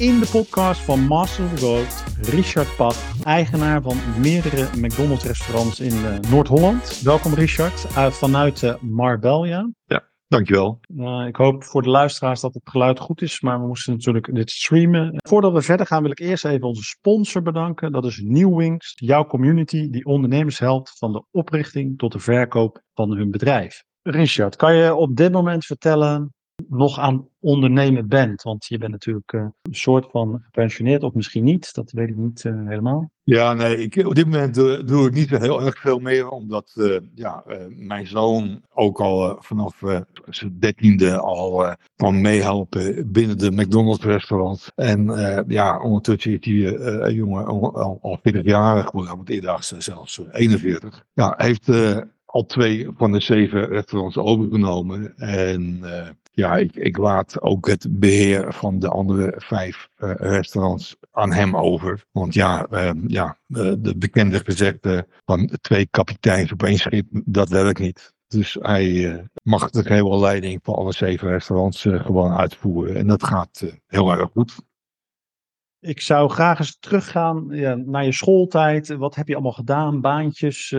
in de podcast van Master of the Goat, Richard Pat, eigenaar van meerdere McDonald's restaurants in Noord-Holland. Welkom Richard, vanuit Marbella. Ja, dankjewel. Ik hoop voor de luisteraars dat het geluid goed is, maar we moesten natuurlijk dit streamen. Voordat we verder gaan wil ik eerst even onze sponsor bedanken. Dat is New Wings, jouw community die ondernemers helpt van de oprichting tot de verkoop van hun bedrijf. Richard, kan je op dit moment vertellen nog aan ondernemen bent? Want je bent natuurlijk een soort van gepensioneerd, of misschien niet. Dat weet ik niet helemaal. Ja, nee, op dit moment doe ik niet zo heel erg veel meer. Omdat mijn zoon ook al vanaf zijn 13e al kan meehelpen binnen de McDonald's restaurant. En ondertussen is hij een jongen al 40-jarig geworden. Want eerder zelfs 41. Ja, heeft al 2 van de 7 restaurants overgenomen. En ik laat ook het beheer van de andere 5 restaurants aan hem over. Want de bekende gezegde van 2 kapiteins op 1 schip, dat werkt niet. Dus hij mag de hele leiding van alle 7 restaurants gewoon uitvoeren. En dat gaat heel erg goed. Ik zou graag eens teruggaan naar je schooltijd. Wat heb je allemaal gedaan? Baantjes?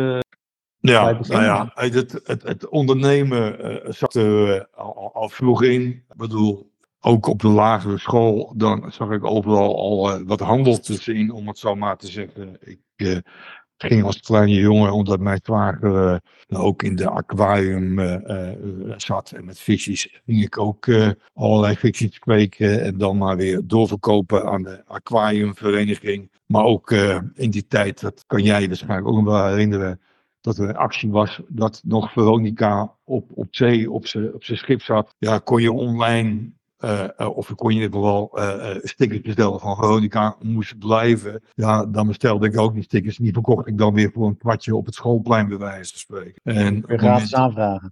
Het ondernemen zat er al vroeg in. Ik bedoel, ook op de lagere school, dan zag ik overal al wat handel te zien, om het zo maar te zeggen. Ik ging als kleine jongen, omdat mijn zwager ook in de aquarium zat en met visjes, ging ik ook allerlei visjes kweken en dan maar weer doorverkopen aan de aquariumvereniging. Maar ook in die tijd, dat kan jij waarschijnlijk ook nog wel herinneren, dat er een actie was dat nog Veronica op zee op zijn schip zat. Ja, kon je online, of kon je in ieder geval stickers bestellen van Veronica moest blijven. Ja, dan bestelde ik ook die stickers. Die verkocht ik dan weer voor een kwartje op het schoolplein, bij wijze van spreken. En weer gratis aanvragen.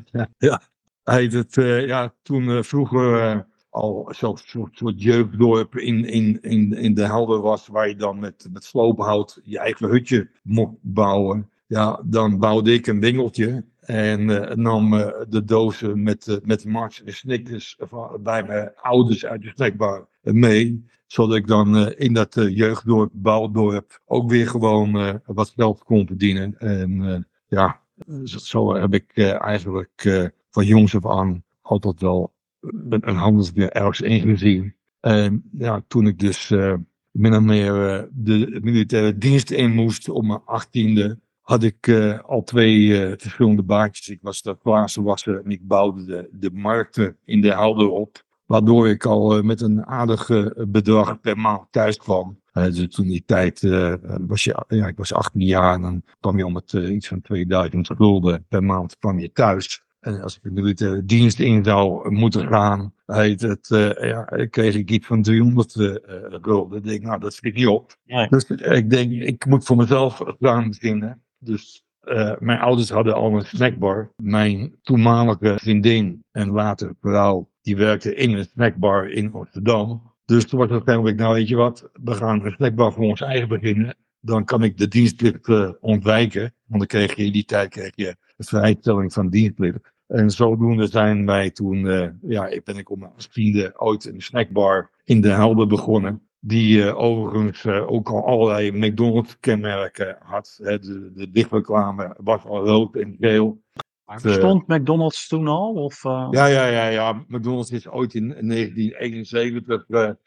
Toen vroeger al zo'n soort jeugddorp in de Helder was, waar je dan met sloophout je eigen hutje mocht bouwen. Ja, dan bouwde ik een winkeltje en nam de dozen met Mars en Snickers bij mijn ouders uit de snackbar mee. Zodat ik dan in dat jeugddorp, bouwdorp, ook weer gewoon wat geld kon verdienen. En zo heb ik eigenlijk van jongs af aan altijd wel een handelsbeer ergens ingezien. En ja, toen ik dus min of meer de militaire dienst in moest op mijn 18e... had ik al 2 verschillende baantjes. Ik was de glazenwasser en ik bouwde de markten in de Helder op. Waardoor ik al met een aardig bedrag per maand thuis kwam. Dus toen die tijd ik was 18 jaar en dan kwam je om het iets van 2000 gulden per maand kwam je thuis. En als ik de militaire dienst in zou moeten gaan, kreeg ik iets van 300 gulden. Ik denk, nou, dat schiet niet op. Nee. Dus ik denk, ik moet voor mezelf gaan beginnen. Dus mijn ouders hadden al een snackbar. Mijn toenmalige vriendin en later vrouw, die werkte in een snackbar in Amsterdam. Dus toen was het uiteindelijk, nou weet je wat, we gaan een snackbar voor ons eigen beginnen. Dan kan ik de dienstplicht ontwijken. Want dan kreeg je in die tijd de vrijstelling van dienstplicht. En zodoende zijn wij toen, ben ik op mijn 18e ooit een snackbar in de Helder begonnen. Die overigens ook al allerlei McDonald's kenmerken had. De dichtreclame was al rood en geel. Bestond McDonald's toen al? Of, Ja. McDonald's is ooit in 1971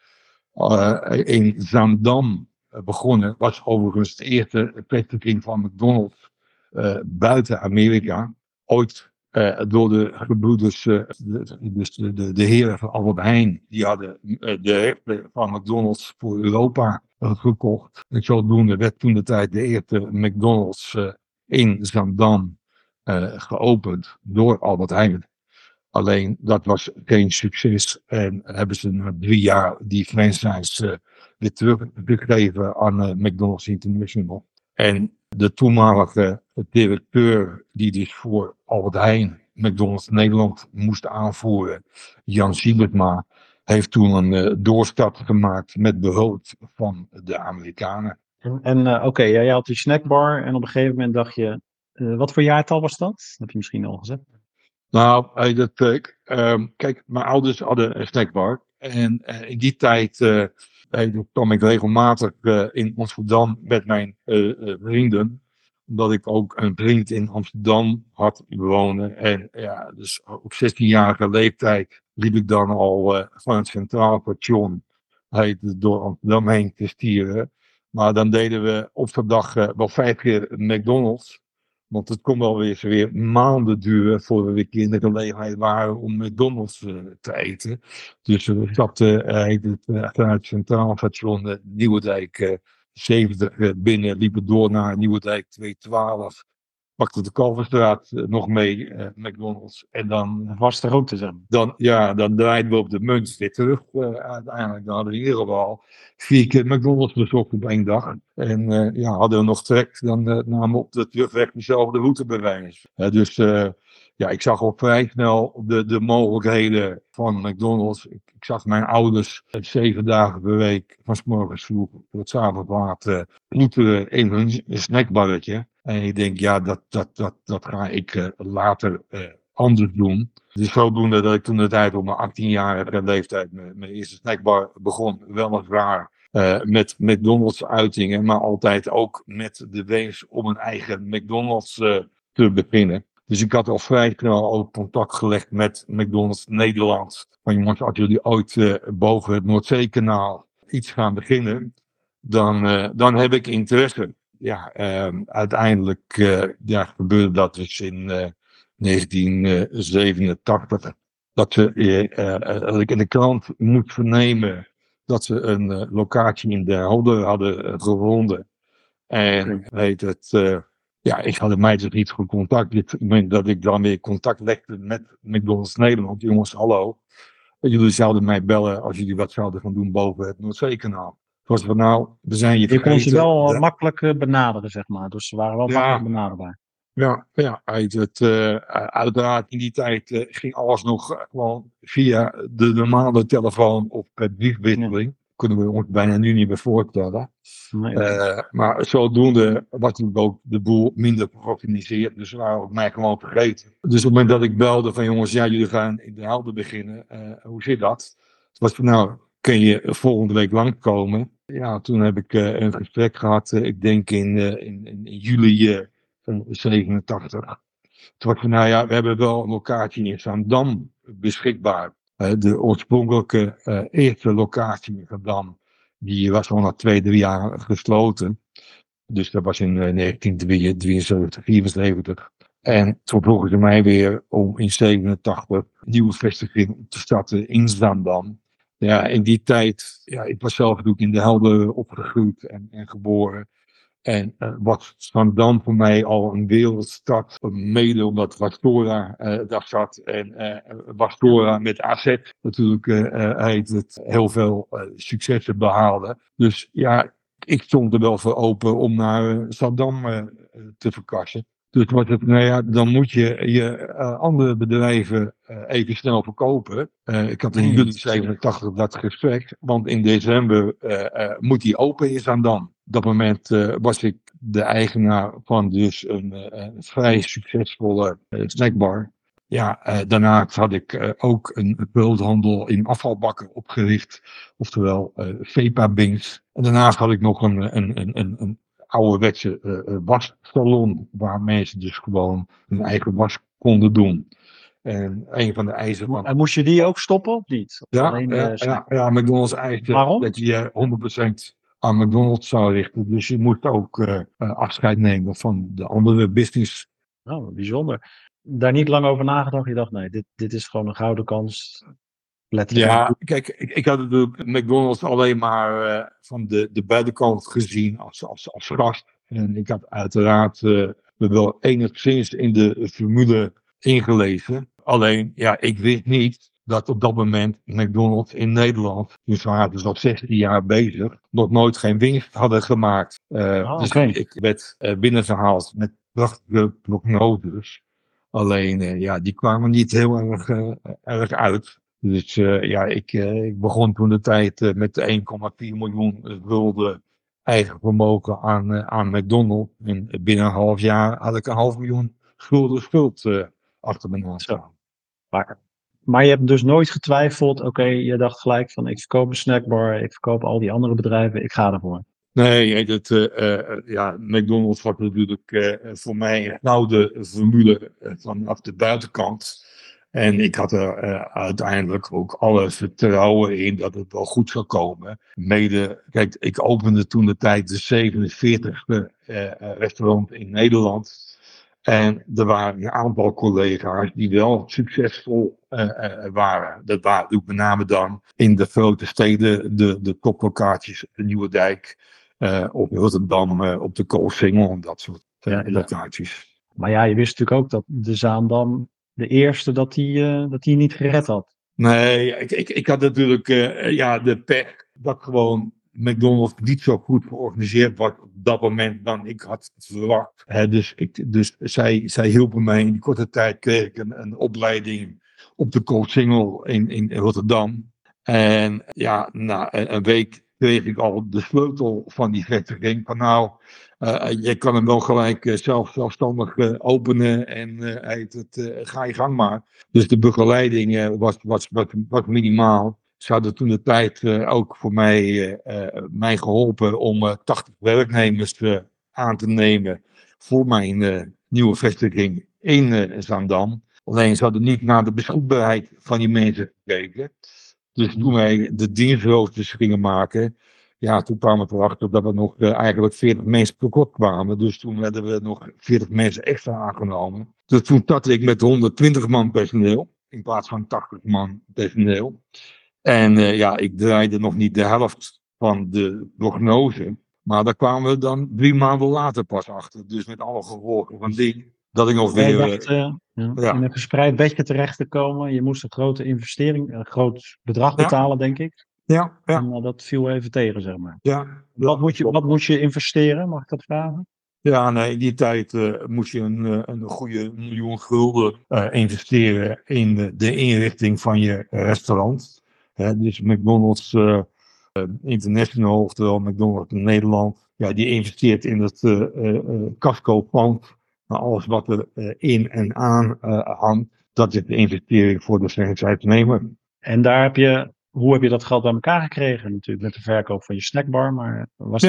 in Zaandam begonnen. Was overigens het eerste vestiging van McDonald's buiten Amerika. Ooit door de gebroeders, de heren van Albert Heijn, die hadden de rechten van McDonald's voor Europa gekocht. En zodoende werd toen de tijd de eerste McDonald's in Zaandam geopend door Albert Heijn. Alleen dat was geen succes en hebben ze na 3 jaar die franchise weer teruggegeven aan McDonald's International. En de toenmalige directeur die dus voor Albert Heijn McDonald's Nederland moest aanvoeren, Jan Siebertma, heeft toen een doorstap gemaakt met behulp van de Amerikanen. Jij had die snackbar en op een gegeven moment dacht je, wat voor jaartal was dat? Dat heb je misschien al gezegd. Nou, kijk, mijn ouders hadden een snackbar. En in die tijd kwam ik regelmatig in Amsterdam met mijn vrienden. Omdat ik ook een vriend in Amsterdam had wonen. En ja, dus op 16-jarige leeftijd liep ik dan al van het Centraal Station door Amsterdam heen te stieren. Maar dan deden we op zo'n dag wel 5 keer McDonald's. Want het kon wel weer maanden duren voordat we weer keer in de gelegenheid waren om McDonald's te eten. Dus dat heet het vanuit het Centraal Station Nieuwedijk 70 binnen, liepen door naar Nieuwedijk 212. Pakte de Kalverstraat nog mee, McDonald's. En dan Was er ook te zijn. dan draaiden we op de munt weer terug. Uiteindelijk dan hadden we in ieder geval 4 keer McDonald's bezocht op 1 dag. En hadden we nog trek, dan namen we op de terugweg dezelfde route bewijs. Dus ik zag al vrij snel de mogelijkheden van McDonald's. Ik zag mijn ouders 7 dagen per week, van 's morgens vroeg tot het 's avonds laat, ploeteren in hun snackbarretje. En ik denk, ja, dat ga ik later anders doen. Dus zodoende dat ik toen de tijd op mijn 18-jarige leeftijd mijn eerste snackbar begon. Weliswaar met McDonald's uitingen, maar altijd ook met de wens om een eigen McDonald's te beginnen. Dus ik had al vrij snel ook contact gelegd met McDonald's Nederland. Van jongens, als jullie ooit boven het Noordzeekanaal iets gaan beginnen, dan heb ik interesse. Ja, uiteindelijk gebeurde dat dus in 1987. Dat ik in de krant moet vernemen dat ze een locatie in Den Helder hadden gevonden. En ik had mij dus niet gecontact. Op het moment dat ik dan weer contact legde met McDonald's Nederland. Jongens, hallo. Jullie zouden mij bellen als jullie wat zouden gaan doen boven het Noordzeekanaal. Was van nou, we zijn je vergeten. Je kon ze wel makkelijk benaderen, zeg maar. Dus ze waren wel makkelijk benaderbaar. Ja, uiteraard in die tijd ging alles nog gewoon via de normale telefoon of per briefwisseling. Kunnen we ons bijna nu niet meer voorstellen. Nee. Maar zodoende was natuurlijk ook de boel minder georganiseerd. Dus ze waren ook mij gewoon vergeten. Dus op het moment dat ik belde van jongens, ja, jullie gaan in de Helder beginnen. Hoe zit dat? Het was van nou, kun je volgende week langskomen? Ja, toen heb ik een gesprek gehad. Ik denk in juli van 87. Toen was van nou ja, we hebben wel een locatie in Zaandam beschikbaar. De oorspronkelijke eerste locatie in Zaandam, die was al na 2-3 jaar gesloten. Dus dat was in 1973, 74. En toen vroegen ze mij weer om in 87 een nieuwe vestiging te starten in Zaandam. Ja, in die tijd, ik was zelf natuurlijk in de Helder opgegroeid en geboren. En was Zaandam voor mij al een wereldstad, mede omdat Wastora daar zat. En Wastora met AZ natuurlijk heet het heel veel successen behaalde. Dus ja, ik stond er wel voor open om naar Zaandam te verkassen. Dus was het, nou ja, dan moet je andere bedrijven even snel verkopen. Ik had in juli 87 dat gesprek, want in december moet die open in Zaandam. Op dat moment was ik de eigenaar van dus een vrij succesvolle snackbar. Ja, daarnaast had ik ook een bulthandel in afvalbakken opgericht, oftewel Vepa-bings. En daarnaast had ik nog een ouderwetse wassalon, waar mensen dus gewoon hun eigen was konden doen. En een van de eisen van... En moest je die ook stoppen of niet? Ja, McDonald's eiste dat je 100% aan McDonald's zou richten. Dus je moet ook afscheid nemen van de andere business. Nou, bijzonder. Daar niet lang over nagedacht. Je dacht, nee, dit is gewoon een gouden kans. Ja, kijk, ik had natuurlijk McDonald's alleen maar van de buitenkant gezien als gast. En ik had uiteraard me wel enigszins in de formule ingelezen. Alleen, ja, ik wist niet dat op dat moment McDonald's in Nederland, dus waren dus al 16 jaar bezig, nog nooit geen winst hadden gemaakt. Dus ik werd binnengehaald met prachtige prognoses. Alleen, die kwamen niet heel erg uit. Dus ik begon toen de tijd met 1,4 miljoen gulden eigen vermogen aan McDonald's. En binnen een half jaar had ik 500.000 gulden schuld achter me aan staan. Maar Maar je hebt dus nooit getwijfeld, oké, je dacht gelijk van ik verkoop een snackbar, ik verkoop al die andere bedrijven, ik ga ervoor. Nee, McDonald's was natuurlijk voor mij een gouden formule vanaf de buitenkant. En ik had er uiteindelijk ook alle vertrouwen in dat het wel goed zou komen. Kijk, ik opende toen de tijd de 47e restaurant in Nederland. En er waren een aantal collega's die wel succesvol waren. Dat waren ook met name dan in de grote steden, de toplocaties, de Nieuwedijk. Op Rotterdam, op de Koolsingel, dat soort locaties. Maar ja, je wist natuurlijk ook dat de Zaandam de eerste dat die niet gered had. Nee, ik had natuurlijk de pech dat gewoon McDonald's niet zo goed georganiseerd was op dat moment dan ik had verwacht. Dus zij hielpen mij. In die korte tijd kreeg ik een opleiding op de Koolsingel in Rotterdam. En ja, na een week kreeg ik al de sleutel van die vestiging. Van nou, je kan hem wel gelijk zelfstandig openen en ga je gang maar. Dus de begeleiding was minimaal. Ze hadden toen de tijd ook voor mij geholpen om 80 werknemers aan te nemen voor mijn nieuwe vestiging in Zaandam. Alleen ze hadden niet naar de beschikbaarheid van die mensen gekeken. Dus toen wij de dienstroosters gingen maken, ja, toen kwamen we erachter dat we nog eigenlijk 40 mensen tekort kwamen. Dus toen werden we nog 40 mensen extra aangenomen. Dus toen startte ik met 120 man personeel, in plaats van 80 man personeel. En ik draaide nog niet de helft van de prognose. Maar daar kwamen we dan 3 maanden later pas achter. Dus met alle gevolgen van die, dat ik nog weer... dacht, in een gespreid bedje terecht te komen. Je moest een grote investering, een groot bedrag betalen, denk ik. Ja. En dat viel even tegen, zeg maar. Ja. Wat moet je investeren, mag ik dat vragen? Ja, nee, in die tijd moest je een goede miljoen gulden investeren in de inrichting van je restaurant. Dus McDonald's International, oftewel McDonald's Nederland, ja, die investeert in het Casco-pand. Maar alles wat er in en aan hangt, dat is de investering voor de franchise-nemer. En hoe heb je dat geld bij elkaar gekregen? Natuurlijk met de verkoop van je snackbar, maar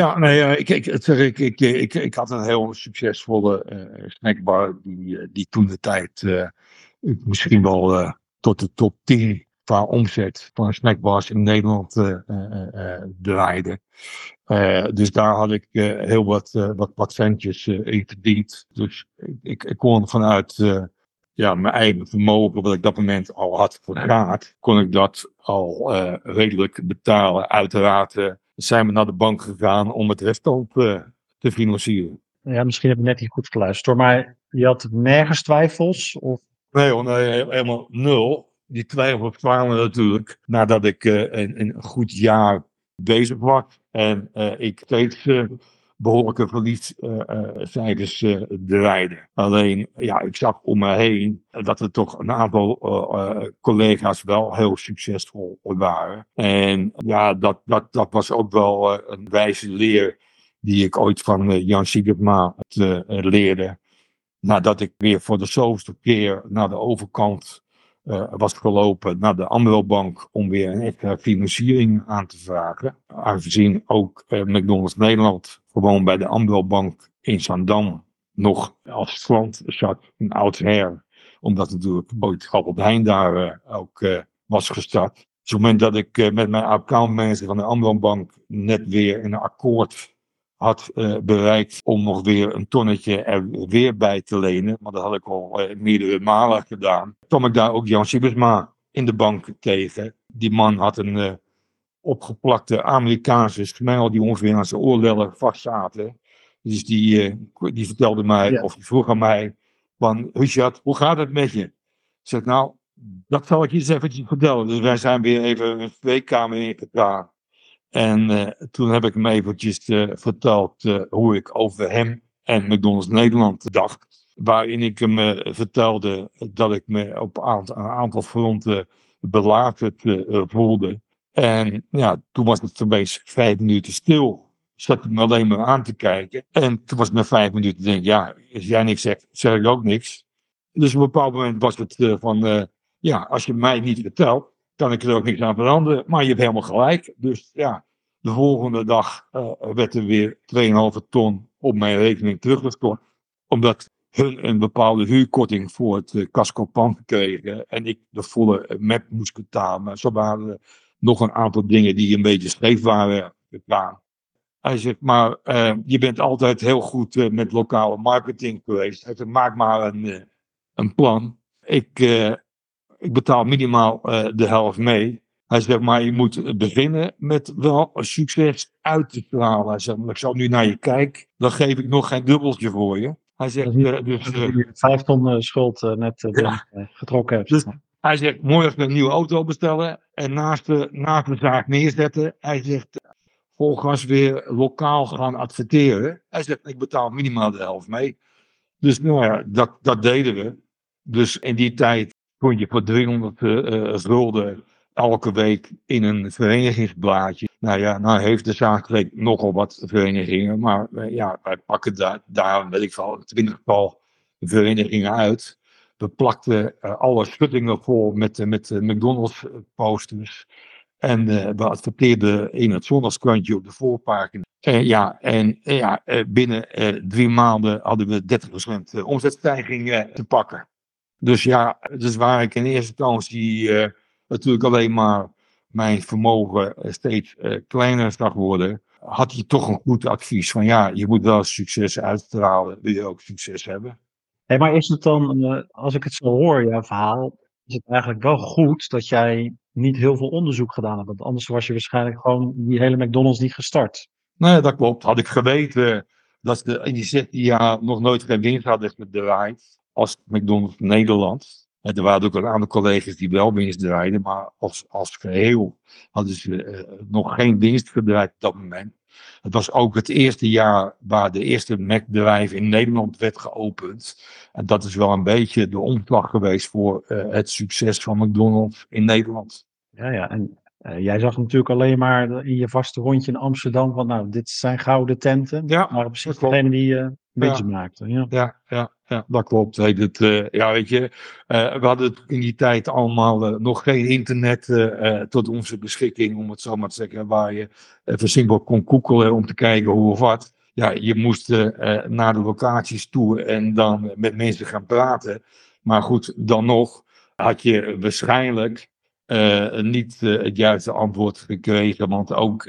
ik had een heel succesvolle snackbar die toen de tijd misschien wel tot de top 10 qua omzet van snackbars in Nederland draaide. Dus daar had ik heel wat centjes in verdiend. Dus ik kon vanuit mijn eigen vermogen, wat ik dat moment al had vergaard, kon ik dat al redelijk betalen. Uiteraard zijn we naar de bank gegaan om het restaurant te financieren. Ja, misschien heb ik net niet goed geluisterd hoor, maar je had nergens twijfels? Of... Nee, helemaal nul. Die twijfels kwamen natuurlijk nadat ik een goed jaar bezig was. En ik steeds behoorlijke verliescijfers draaide. Alleen, ja, ik zag om me heen dat er toch een aantal collega's wel heel succesvol waren. En ja, dat was ook wel een wijze leer die ik ooit van Jan Siebertma leerde. Nadat ik weer voor de zoveelste keer naar de overkant was gelopen naar de Amro-bank om weer een extra financiering aan te vragen. Aangezien ook McDonald's Nederland gewoon bij de Amro-bank in Zaandam nog als klant zat, een oudsher. Omdat natuurlijk ooit Albert Heijn daar ook was gestart. Dus op het moment dat ik met mijn accountmanager van de Amro-bank net weer een akkoord had bereikt om nog weer een tonnetje er weer bij te lenen. Maar dat had ik al meerdere malen gedaan. Kwam ik daar ook Jan Siebersma in de bank tegen. Die man had een opgeplakte Amerikaanse smijl die ongeveer aan zijn oorlellen vast zaten. Dus die vertelde mij, of die vroeg aan mij, van Richard, hoe gaat het met je? Ik zeg, nou, dat zal ik je eens eventjes vertellen. Dus wij zijn weer even een spreekkamer ingegaan. En toen heb ik hem eventjes verteld hoe ik over hem en McDonald's Nederland dacht. Waarin ik hem vertelde dat ik me op een aantal fronten belazerd voelde. En ja, toen was het opeens 5 minuten stil. Zat hij me alleen maar aan te kijken. En toen was het na 5 minuten, denk ik, ja, als jij niks zegt, zeg ik ook niks. Dus op een bepaald moment was het Ja, als je mij niet vertelt, kan ik er ook niks aan veranderen. Maar je hebt helemaal gelijk. Dus ja, de volgende dag werd er weer 2,5 ton op mijn rekening teruggestort. Omdat hun een bepaalde huurkorting voor het casco-pand kregen. En ik de volle map moest betalen. Maar zo waren er nog een aantal dingen die een beetje scheef waren gegaan. Hij zegt, maar je bent altijd heel goed met lokale marketing geweest. Hij zegt, maak maar een plan. Ik betaal minimaal de helft mee. Hij zegt, maar je moet beginnen met wel succes uit te stralen. Hij zegt, ik zal nu naar je kijken, dan geef ik nog geen dubbeltje voor je. Hij Dat is zegt, niet dus, dat je 5 ton schuld net ja, getrokken hebt. dus hij zegt, morgen een nieuwe auto bestellen en naast de zaak neerzetten. Hij zegt, vol gas weer lokaal gaan adverteren. Hij zegt, ik betaal minimaal de helft mee. Dus nou ja, dat deden we. Dus in die tijd kon je voor 300 gulden elke week in een verenigingsblaadje. Nou ja, nou heeft de zaak nogal wat verenigingen. Maar ja, wij pakken daar weet ik veel, 20-tal verenigingen uit. We plakten alle schuttingen vol met McDonald's posters. En we adverteerden in het zondagskrantje op de voorpagina. Binnen 3 maanden hadden we 30% omzetstijging te pakken. Dus ja, dus waar ik in eerste instantie natuurlijk alleen maar mijn vermogen steeds kleiner zag worden, had hij toch een goed advies van ja, je moet wel succes uitstralen, wil je ook succes hebben. Hey, maar is het dan, als ik het zo hoor, jouw verhaal, is het eigenlijk wel goed dat jij niet heel veel onderzoek gedaan hebt? Want anders was je waarschijnlijk gewoon die hele McDonald's niet gestart. Nee, dat klopt. Had ik geweten dat ze in die 16 jaar nog nooit geen winst hadden gedraaid als McDonald's Nederland. En er waren ook een aantal collega's die wel winst draaiden, maar als geheel hadden ze nog geen winst gedraaid op dat moment. Het was ook het eerste jaar waar de eerste Mac-bedrijf in Nederland werd geopend. En dat is wel een beetje de omslag geweest voor het succes van McDonald's in Nederland. Ja, ja. En jij zag natuurlijk alleen maar in je vaste rondje in Amsterdam van, nou, dit zijn gouden tenten. Ja, Maar precies dat klopt. degene die winst Ja. maakte. Ja. Ja, dat klopt. Ja, weet je, we hadden in die tijd allemaal nog geen internet tot onze beschikking, om het zo maar te zeggen, waar je even simpel kon googelen om te kijken hoe of wat. Ja, je moest naar de locaties toe en dan met mensen gaan praten. Maar goed, dan nog had je waarschijnlijk niet het juiste antwoord gekregen, want ook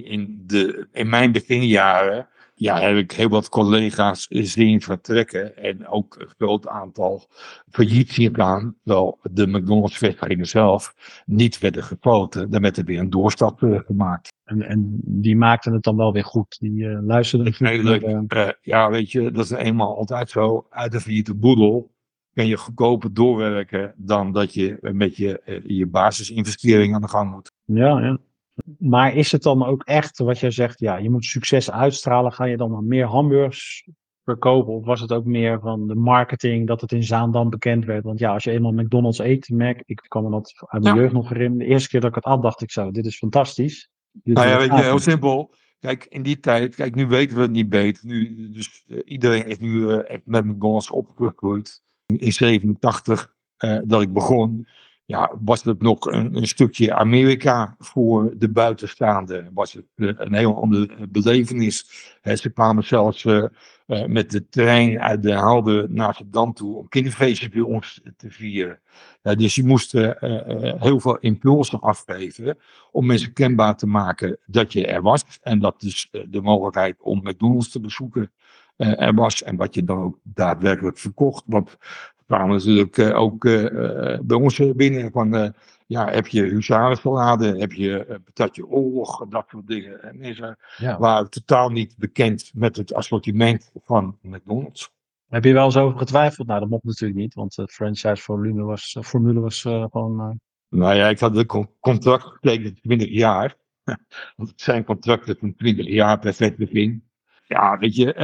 in mijn beginjaren. Ja, heb ik heel wat collega's zien vertrekken en ook een groot aantal failliet zien gaan, terwijl de McDonald's-vestigingen zelf niet werden gefloten. Dan werd er weer een doorstap gemaakt. En die maakten het dan wel weer goed. Die luisterden Dat is heel naar, leuk. Ja, weet je, dat is eenmaal altijd zo. Uit een failliete boedel kan je goedkoper doorwerken dan dat je met je basisinvestering aan de gang moet. ja, ja. Maar is het dan ook echt wat jij zegt, ja, je moet succes uitstralen, ga je dan maar meer hamburgers verkopen? Of was het ook meer van de marketing, dat het in Zaandam bekend werd? Want ja, als je eenmaal McDonald's eet, Mac, ik kan me dat uit mijn Ja. jeugd nog herinneren. De eerste keer dat ik het at, dacht ik zo, dit is fantastisch. Dit Nou wil ja, ik weet je, graag heel doen. simpel. Kijk, in die tijd, kijk, nu weten we het niet beter. Nu, dus iedereen is nu echt met McDonald's opgegroeid. In 87 dat ik begon, ja, was het nog een stukje Amerika voor de buitenstaanden. Was het een heel andere belevenis. Ze kwamen zelfs met de trein uit de Halde naar Amsterdam toe om kinderfeestjes bij ons te vieren. Dus je moest heel veel impulsen afgeven om mensen kenbaar te maken dat je er was. En dat dus de mogelijkheid om McDonald's te bezoeken er was. En wat je dan ook daadwerkelijk verkocht. Want we kwamen natuurlijk ook bij ons binnen van... heb je huzarensalade, heb je patatje oorlog, dat soort dingen. En mensen Ja. waren totaal niet bekend met het assortiment van McDonald's. Heb je wel eens over getwijfeld? Nou, dat mocht natuurlijk niet, want het formule was gewoon... Nou ja, ik had een contract getekend 20 jaar. Want het zijn contracten van 20 jaar per vet begin. Ja, weet je,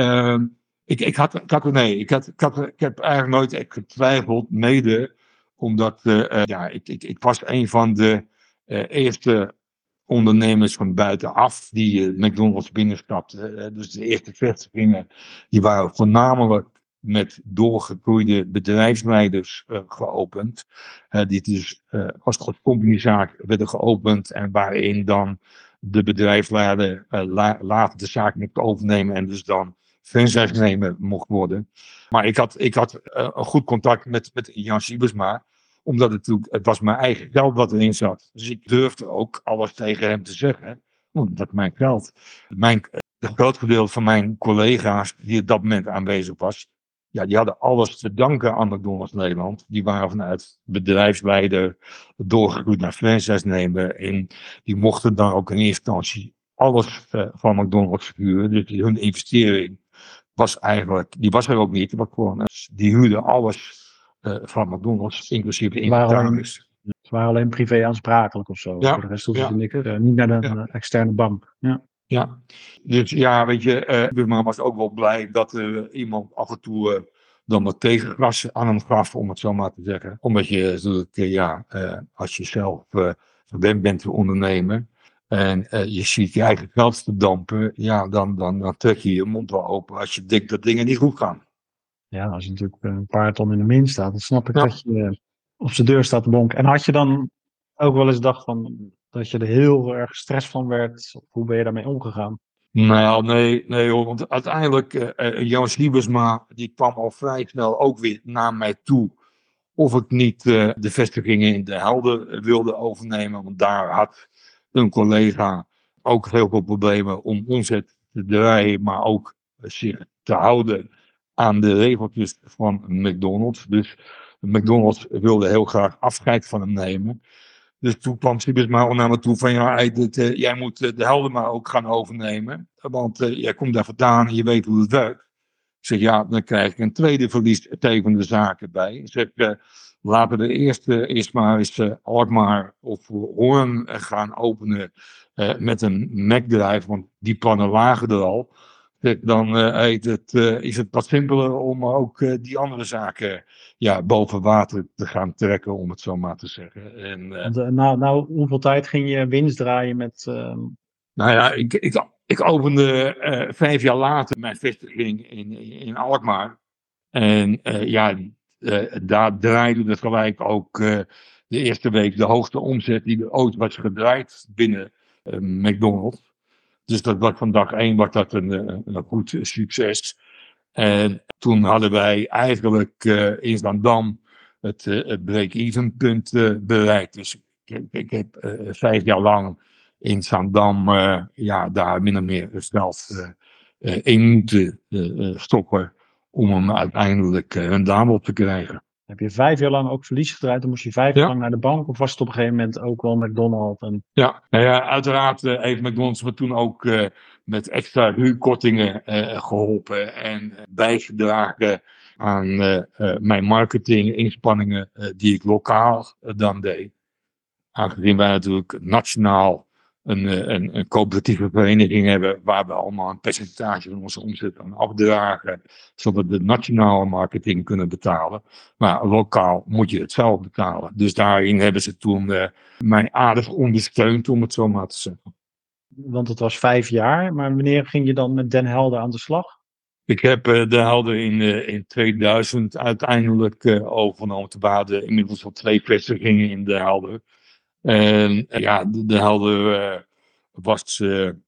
ik heb eigenlijk nooit echt getwijfeld, mede omdat ik was een van de eerste ondernemers van buitenaf die McDonald's binnenstapte. Dus de eerste vestigingen, die waren voornamelijk met doorgegroeide bedrijfsleiders geopend. Die dus als companyzaak werden geopend en waarin dan de bedrijfsleider later de zaak mocht overnemen en dus dan franchise-nemer mocht worden. Maar ik had een goed contact met Jan Siebesma, omdat het was mijn eigen geld wat erin zat. Dus ik durfde ook alles tegen hem te zeggen, want dat is mijn geld. Het groot gedeelte van mijn collega's die op dat moment aanwezig was, ja, die hadden alles te danken aan McDonald's Nederland. Die waren vanuit bedrijfsleider doorgegroeid naar franchise-nemer. En die mochten dan ook in eerste instantie alles van McDonald's huren. Dus hun investering was eigenlijk, die was er ook niet. Die huurden alles van McDonald's, inclusief de inventaris. Ze waren alleen privé aansprakelijk of zo. Ja, voor de rest hoefden ze niks. Niet naar de externe bank. Ja. Ja, dus ja, weet je, Burma was ook wel blij dat iemand af en toe dan wat tegengras aan hem gaf, om het zo maar te zeggen. Omdat je natuurlijk, als je zelf gewend bent te ondernemen en je ziet je eigen geld te dampen, ja, dan trek je je mond wel open als je denkt dat dingen niet goed gaan. Ja, als je natuurlijk een paar ton in de min staat, dan snap ik dat je op zijn deur staat te bonken. En had je dan ook wel eens gedacht van dat je er heel erg stress van werd? Of hoe ben je daarmee omgegaan? Nou, nee hoor, want uiteindelijk, Jan Siebesma, die kwam al vrij snel ook weer naar mij toe. Of ik niet de vestigingen in De Helder wilde overnemen, want daar had een collega ook heel veel problemen om omzet te draaien, maar ook zich te houden aan de regeltjes van McDonald's. Dus McDonald's wilde heel graag afscheid van hem nemen. Dus toen kwam Siebesma al naar me toe van jij moet De Helder maar ook gaan overnemen. Want jij komt daar vandaan en je weet hoe het werkt. Ik zeg ja, dan krijg ik een tweede verliestevende zaken bij. Ik zeg laten we eerst maar eens Alkmaar of Hoorn gaan openen met een Mac-bedrijf. Want die plannen lagen er al. Dan is het wat simpeler om ook die andere zaken boven water te gaan trekken, om het zo maar te zeggen. En, nou, hoeveel tijd ging je winst draaien met... Nou ja, ik opende 5 jaar later mijn vestiging in Alkmaar. En daar draaide het gelijk ook de eerste week de hoogste omzet die er ooit was gedraaid binnen McDonald's. Dus dat was van dag 1 was dat een goed succes. En toen hadden wij eigenlijk in Zaandam het break-even punt bereikt. Dus ik heb 5 jaar lang in Zaandam daar min of meer het geld in moeten stoppen om hem uiteindelijk rendabel te krijgen. Heb je 5 jaar lang ook verlies gedraaid? Dan moest je 5 jaar lang naar de bank? Of was het op een gegeven moment ook wel McDonald's? Ja, uiteraard heeft McDonald's me toen ook met extra huurkortingen geholpen en bijgedragen aan mijn marketinginspanningen die ik lokaal dan deed. Aangezien wij natuurlijk nationaal een coöperatieve vereniging hebben waar we allemaal een percentage van onze omzet aan afdragen, zodat we de nationale marketing kunnen betalen. Maar lokaal moet je het zelf betalen. Dus daarin hebben ze toen mij aardig ondersteund, om het zo maar te zeggen. Want het was 5 jaar, maar wanneer ging je dan met Den Helder aan de slag? Ik heb De Helder in 2000 uiteindelijk overgenomen. Toen waren er inmiddels al 2 vestigingen in De Helder. En De Helder was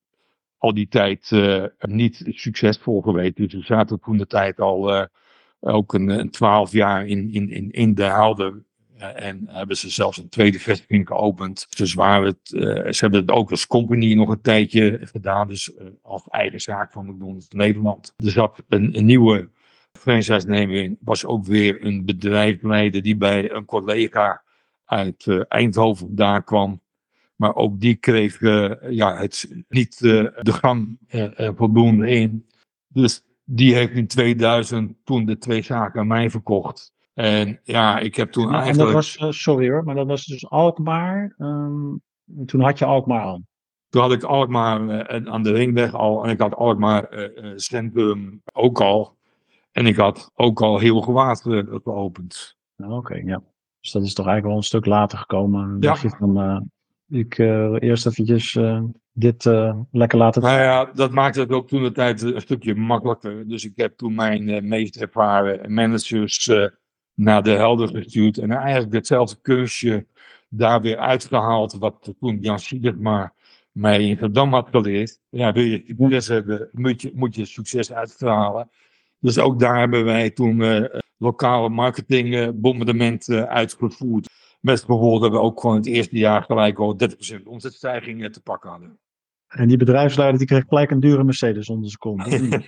al die tijd niet succesvol geweest. Dus we zaten toen de tijd al ook een 12 jaar in De Helder. En hebben ze zelfs een tweede vestiging geopend. Dus ze hebben het ook als company nog een tijdje gedaan. Dus als eigen zaak van McDonald's Nederland. Er zat een nieuwe franchise-nemer in. Was ook weer een bedrijfsleider die bij een collega uit Eindhoven vandaan kwam. Maar ook die kreeg het niet de gang voldoende in. Dus die heeft in 2000 toen de 2 zaken aan mij verkocht. En ik heb toen eigenlijk... En dat was, sorry hoor, maar dat was dus Alkmaar. Toen had je Alkmaar al. Toen had ik Alkmaar aan de Ringweg al. En ik had Alkmaar Centrum ook al. En ik had ook al Heelgewaard geopend. Oké, ja. Dus dat is toch eigenlijk wel een stuk later gekomen. Ja. Dacht je van, Ik eerst eventjes dit lekker laten. Nou ja, dat maakte het ook toen de tijd een stukje makkelijker. Dus ik heb toen mijn meest ervaren managers naar de Helder gestuurd. En eigenlijk hetzelfde kunstje daar weer uitgehaald. Wat toen Jan Siegert mij in Rotterdam had geleerd. Ja, wil je succes hebben, moet je succes uitstralen. Dus ook daar hebben wij toen lokale marketing bombardement uitgevoerd. Met gevolg dat we ook gewoon het eerste jaar gelijk al 30% omzetstijging te pakken hadden. En die bedrijfsleider die kreeg gelijk een dure Mercedes onder zijn kont.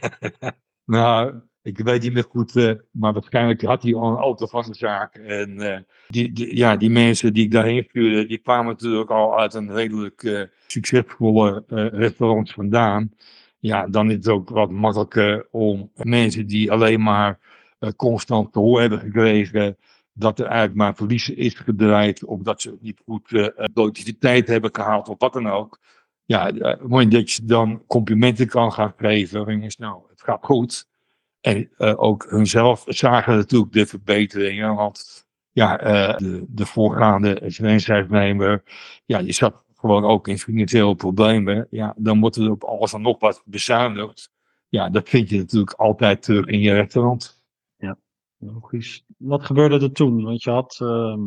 Nou, ik weet niet meer goed, maar waarschijnlijk had hij al een auto van de zaak. En die mensen die ik daarheen stuurde, die kwamen natuurlijk al uit een redelijk succesvolle restaurant vandaan. Ja, dan is het ook wat makkelijker om mensen die alleen maar constant te horen hebben gekregen dat er eigenlijk maar verlies is gedraaid, of dat ze niet goed productiviteit hebben gehaald, of wat dan ook. Ja, op het moment dat je dan complimenten kan gaan geven, dan is nou, het gaat goed. En ook hunzelf zagen natuurlijk de verbeteringen, want ja, de voorgaande franchisenemer, ja, die zat gewoon ook in financiële problemen. Ja, dan wordt er op alles en nog wat bezuinigd. Ja, dat vind je natuurlijk altijd terug in je restaurant. Ja, logisch. Wat gebeurde er toen? Want je had...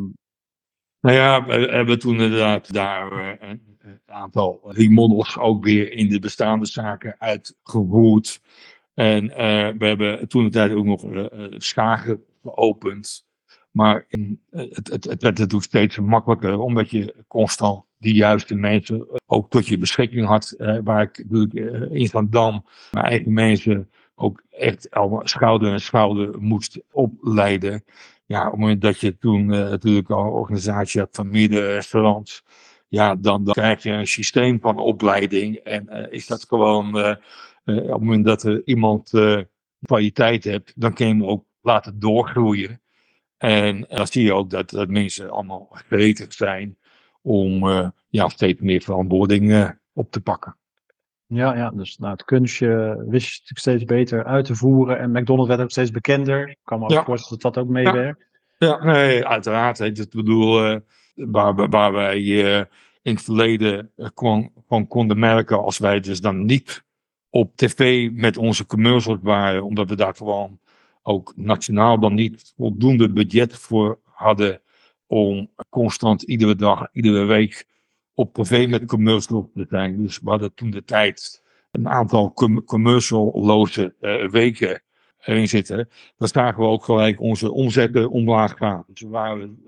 Nou ja, we hebben toen inderdaad daar een aantal remodels ook weer in de bestaande zaken uitgevoerd. En we hebben toen de tijd ook nog Schagen geopend. Maar het werd natuurlijk steeds makkelijker, omdat je constant die juiste mensen ook tot je beschikking had. Waar ik natuurlijk in Van Dam mijn eigen mensen ook echt allemaal schouder aan schouder moest opleiden. Ja, op het moment dat je toen natuurlijk al een organisatie had van meerdere restaurants. Ja, dan krijg je een systeem van opleiding. En is dat gewoon, op het moment dat er iemand kwaliteit hebt, dan kun je hem ook laten doorgroeien. En dan zie je ook dat mensen allemaal gretig zijn om steeds meer verantwoording op te pakken. Ja, dus het kunstje wist je natuurlijk steeds beter uit te voeren. En McDonald's werd ook steeds bekender. Ik kan me ook voorstellen dat dat ook meewerkt. Ja, nee, uiteraard. Ik bedoel, waar wij in het verleden gewoon konden merken als wij dus dan niet op tv met onze commercials waren, omdat we daar gewoon ook nationaal dan niet voldoende budget voor hadden om constant iedere dag, iedere week op tv met commercials te zijn. Dus we hadden toen de tijd een aantal commercialloze weken erin zitten. Dan zagen we ook gelijk onze omzetten omlaag gaan. Dus we waren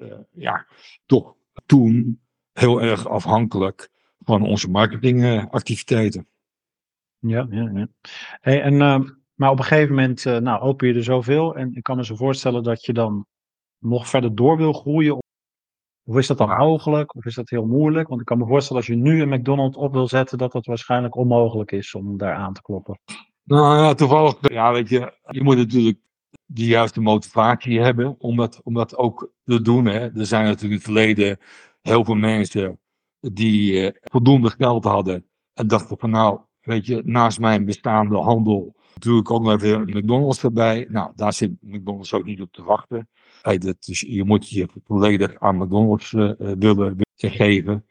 toch toen heel erg afhankelijk van onze marketingactiviteiten. Ja. Hey, maar op een gegeven moment open je er zoveel. En ik kan me zo voorstellen dat je dan nog verder door wil groeien. Of is dat dan mogelijk? Of is dat heel moeilijk? Want ik kan me voorstellen als je nu een McDonald's op wil zetten, dat dat waarschijnlijk onmogelijk is om daar aan te kloppen. Nou ja, toevallig. Ja, weet je moet natuurlijk de juiste motivatie hebben om dat ook te doen. Hè. Er zijn natuurlijk in het verleden heel veel mensen die voldoende geld hadden en dachten van nou, weet je, naast mijn bestaande handel doe ik ook nog even een McDonald's erbij. Nou, daar zit McDonald's ook niet op te wachten. Dus je moet je volledig aan McDonald's willen geven.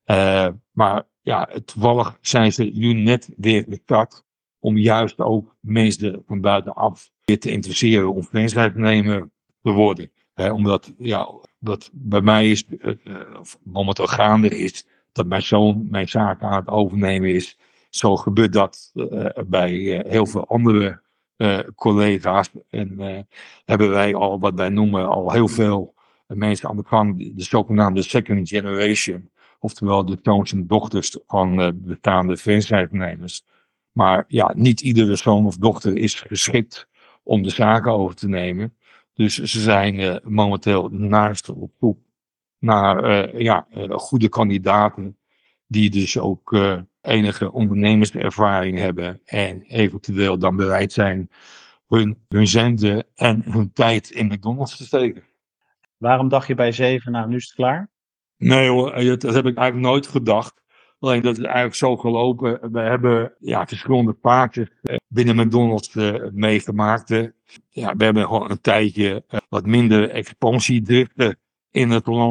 Maar ja, toevallig zijn ze nu net weer gestart om juist ook mensen van buitenaf weer te interesseren om franchise-nemer te worden. Omdat wat bij mij is, momenteel gaande is, dat mijn zoon mijn zaak aan het overnemen is. Zo gebeurt dat bij heel veel andere collega's. En hebben wij al, wat wij noemen, al heel veel mensen aan de gang, de zogenaamde second generation. Oftewel de zoons en dochters van bestaande franchise-nemers. Maar ja, niet iedere zoon of dochter is geschikt om de zaken over te nemen. Dus ze zijn momenteel naast op zoek naar goede kandidaten. Die dus ook enige ondernemerservaring hebben. En eventueel dan bereid zijn hun zenden en hun tijd in McDonald's te steken. Waarom dacht je bij 7, nou nu is het klaar? Nee hoor, dat heb ik eigenlijk nooit gedacht. Alleen dat is eigenlijk zo gelopen. We hebben verschillende paardjes binnen McDonald's meegemaakt. We hebben gewoon een tijdje wat minder expansiedriften in het land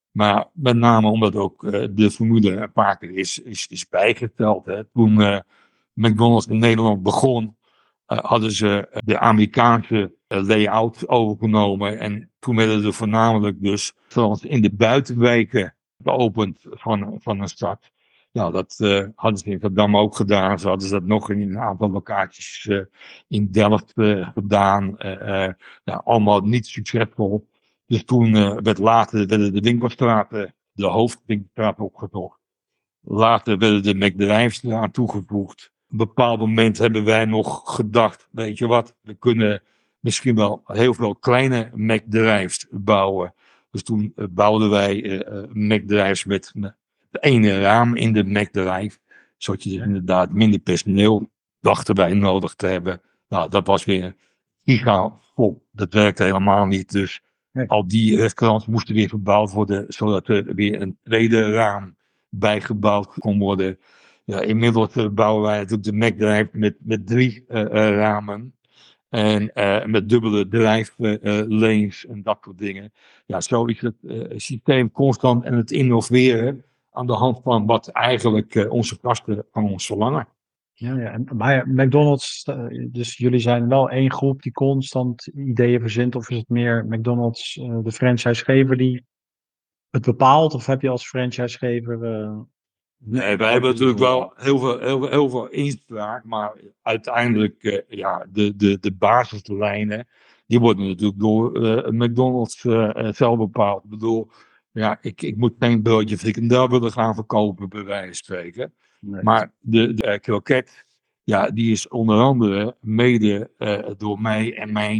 Maar met name omdat ook de formule een paar keer is bijgesteld. Hè. Toen McDonald's in Nederland begon, hadden ze de Amerikaanse layout overgenomen. En toen werden er voornamelijk dus, zoals in de buitenwijken geopend van een stad. Ja, dat hadden ze in Rotterdam ook gedaan. Ze hadden dat nog in een aantal locaties in Delft gedaan. Ja, allemaal niet succesvol. Dus toen werden de winkelstraten, de hoofdwinkelstraten opgezocht. Later werden de McDrives eraan toegevoegd. Op een bepaald moment hebben wij nog gedacht, weet je wat, we kunnen misschien wel heel veel kleine McDrives bouwen. Dus toen bouwden wij McDrives met het ene raam in de McDrive. Zodat je dus inderdaad minder personeel dachten wij nodig te hebben. Nou, dat was weer giga vol. Dat werkte helemaal niet. Dus al die restaurants moesten weer verbouwd worden, zodat er weer een tweede raam bijgebouwd kon worden. Ja, inmiddels bouwen wij natuurlijk de McDrive met 3 ramen. En met dubbele drijflanes en dat soort dingen. Ja, zo is het systeem constant en het innoveren aan de hand van wat eigenlijk onze gasten van ons verlangen. Maar McDonald's, dus jullie zijn wel één groep die constant ideeën verzint, of is het meer McDonald's, de franchisegever die het bepaalt, of heb je als franchisegever... Nee, wij hebben natuurlijk wel heel veel inspraak, maar uiteindelijk, ja, de basislijnen, die worden natuurlijk door McDonald's zelf bepaald. Ik bedoel, ja, ik moet geen broodje frikandel willen gaan verkopen, bij wijze van spreken. Nee. Maar de kroket, ja, die is onder andere mede door mij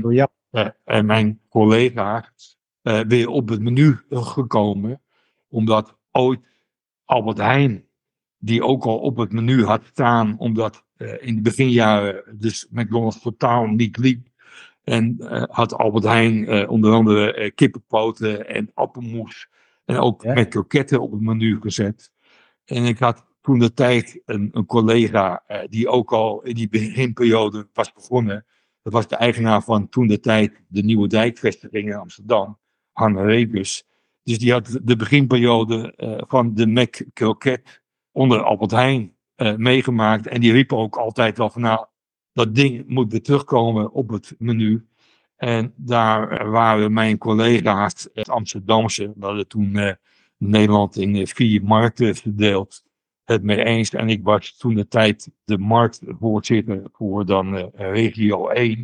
en mijn collega's weer op het menu gekomen, omdat ooit Albert Heijn die ook al op het menu had staan, omdat in de beginjaren dus McDonald's totaal niet liep. En had Albert Heijn onder andere kippenpoten en appelmoes en ook met kroketten op het menu gezet. En ik had toen de tijd een collega die ook al in die beginperiode was begonnen. Dat was de eigenaar van toen de tijd de Nieuwe Dijkvestiging in Amsterdam, Hanne Rebus. Dus die had de beginperiode van de Mac Kroket onder Albert Heijn meegemaakt. En die riepen ook altijd wel van, nou, dat ding moet weer terugkomen op het menu. En daar waren mijn collega's, het Amsterdamse, we hadden toen Nederland in 4 markten verdeeld, het mee eens. En ik was toen de tijd de marktvoorzitter voor dan regio 1.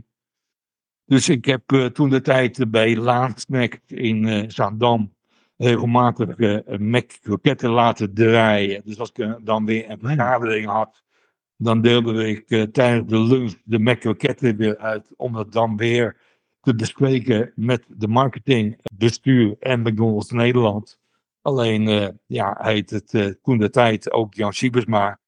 Dus ik heb toen de tijd bij Laansnack in Zaandam regelmatig Mac-kroketten laten draaien. Dus als ik dan weer een vergadering had, dan deelde ik tijdens de lunch de Mac-kroketten weer uit, om dat dan weer te bespreken met de marketingbestuur en McDonald's Nederland. Alleen, ja, heet het toen de tijd ook Jan Siebersma,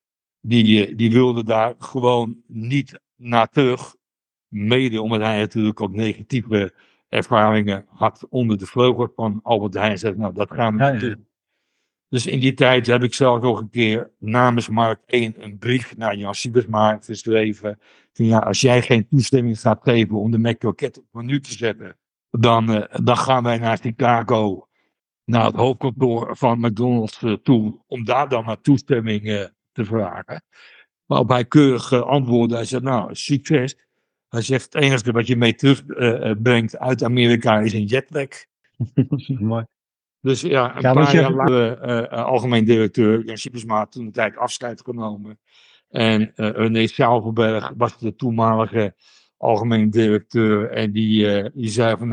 die wilde daar gewoon niet naar terug. Mede omdat hij natuurlijk ook negatieve ervaringen had onder de vleugels van Albert Heijn. Zegt, nou, dat gaan we niet doen. Dus in die tijd heb ik zelf nog een keer namens Mark 1 een brief naar Jan Siebersma geschreven. Van, ja, als jij geen toestemming gaat geven om de McKroket op het menu te zetten, dan gaan wij naar Chicago, naar het hoofdkantoor van McDonald's toe, om daar dan naar toestemming te vragen. Waarop hij keurig antwoordde. Hij zei, nou, succes. Hij zegt, het enige wat je mee terugbrengt uit Amerika is een jetlag. Mooi. Dus ja, een paar jaar later algemeen directeur Jan Siebersma toen de tijd afscheid genomen. En René Sjaalverberg was de toenmalige algemeen directeur. En die zei van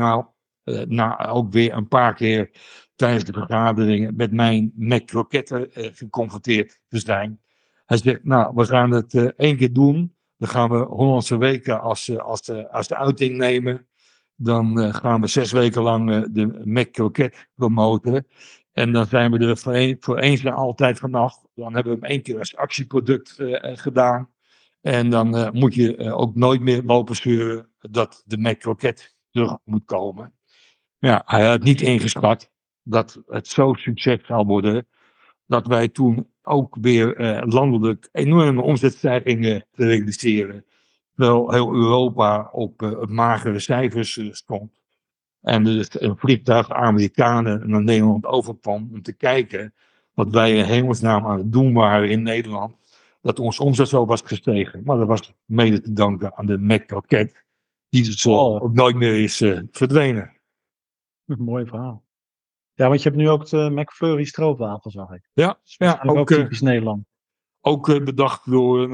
nou, ook weer een paar keer tijdens de vergaderingen met mijn Mac-kroketten geconfronteerd te zijn. Hij zegt, nou, we gaan het 1 keer doen. Dan gaan we Hollandse Weken als de uiting nemen. Dan gaan we 6 weken lang de Mac-kroket promoten. En dan zijn we er voor eens en altijd vanaf. Dan hebben we hem 1 keer als actieproduct gedaan. En dan moet je ook nooit meer lopen zeuren dat de Mac-kroket terug moet komen. Ja, hij had niet ingeschat dat het zo succes zou worden, dat wij toen ook weer landelijk enorme omzetstijgingen te realiseren. Terwijl heel Europa op magere cijfers stond. En dus een vliegtuig Amerikanen naar Nederland overkwam om te kijken wat wij in hemelsnaam aan het doen waren in Nederland. Dat ons omzet zo was gestegen. Maar dat was mede te danken aan de Mac-raket. Die dus ook nooit meer is verdwenen. Mooi verhaal. Ja, want je hebt nu ook de McFlurry stroopwafel, zag ik. Ja, ook typisch Nederland. Ook bedacht door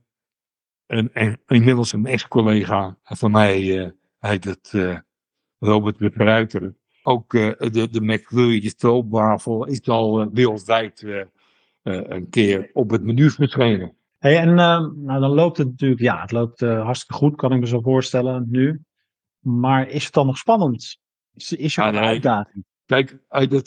inmiddels een ex-collega van mij, heet het Robert de Ruiter. Ook de McFlurry stroopwafel is al wereldwijd een keer op het menu verschenen. Hey, en nou, dan loopt het natuurlijk, ja, het loopt hartstikke goed, kan ik me zo voorstellen nu. Maar is het dan nog spannend? Is er een uitdaging? Kijk,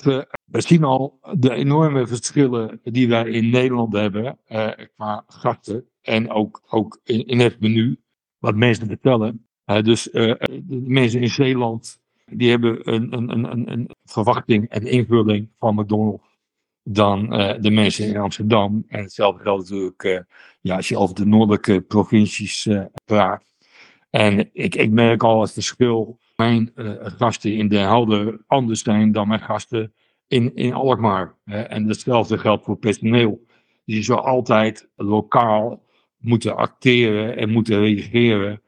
we zien al de enorme verschillen die wij in Nederland hebben qua gasten. En ook in het menu, wat mensen vertellen. Dus de mensen in Zeeland, die hebben een verwachting en invulling van McDonald's dan de mensen in Amsterdam. En hetzelfde geldt natuurlijk als je over de noordelijke provincies praat. En ik merk al het verschil. Mijn gasten in Den Helder anders zijn dan mijn gasten in Alkmaar. En hetzelfde geldt voor personeel. Die zal altijd lokaal moeten acteren en moeten reageren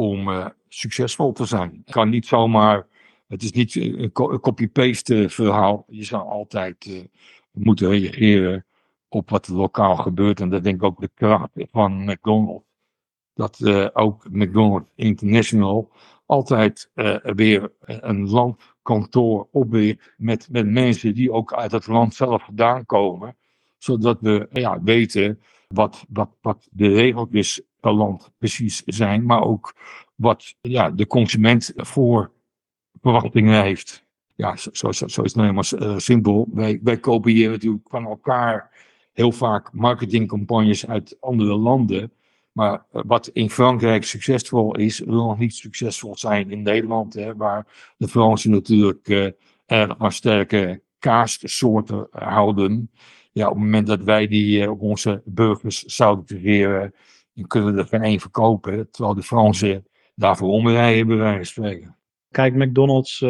om succesvol te zijn. Het kan niet zomaar, het is niet een copy-paste verhaal. Je zal altijd moeten reageren op wat er lokaal gebeurt. En dat denk ik ook de kracht van McDonald's. Dat ook McDonald's International altijd weer een landkantoor opricht met mensen die ook uit het land zelf vandaan komen. Zodat we weten wat de regeltjes per land precies zijn, maar ook wat de consument voor verwachtingen heeft. Ja, zo is het nou helemaal simpel. Wij kopiëren natuurlijk van elkaar heel vaak marketingcampagnes uit andere landen. Maar wat in Frankrijk succesvol is, wil nog niet succesvol zijn in Nederland. Hè, waar de Fransen natuurlijk erg maar sterke kaassoorten houden. Ja, op het moment dat wij die op onze burgers zouden creëren, dan kunnen we er geen één verkopen. Terwijl de Fransen daarvoor omrijden, bij wijze van spreken. Kijk, McDonald's,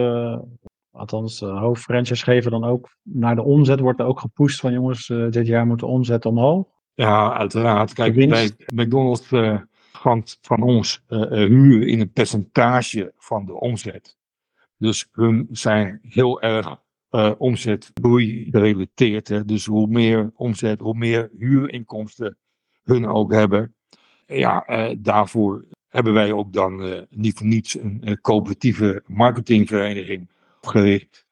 althans de hoofdfranchisegever dan ook naar de omzet, wordt er ook gepusht van jongens, dit jaar moet de omzet omhoog. Ja, uiteraard. Kijk, bij McDonald's vangt van ons huur in een percentage van de omzet. Dus hun zijn heel erg omzetgroei gerelateerd. Hè. Dus hoe meer omzet, hoe meer huurinkomsten hun ook hebben. Ja, daarvoor hebben wij ook dan niet voor niets een coöperatieve marketingvereniging opgericht.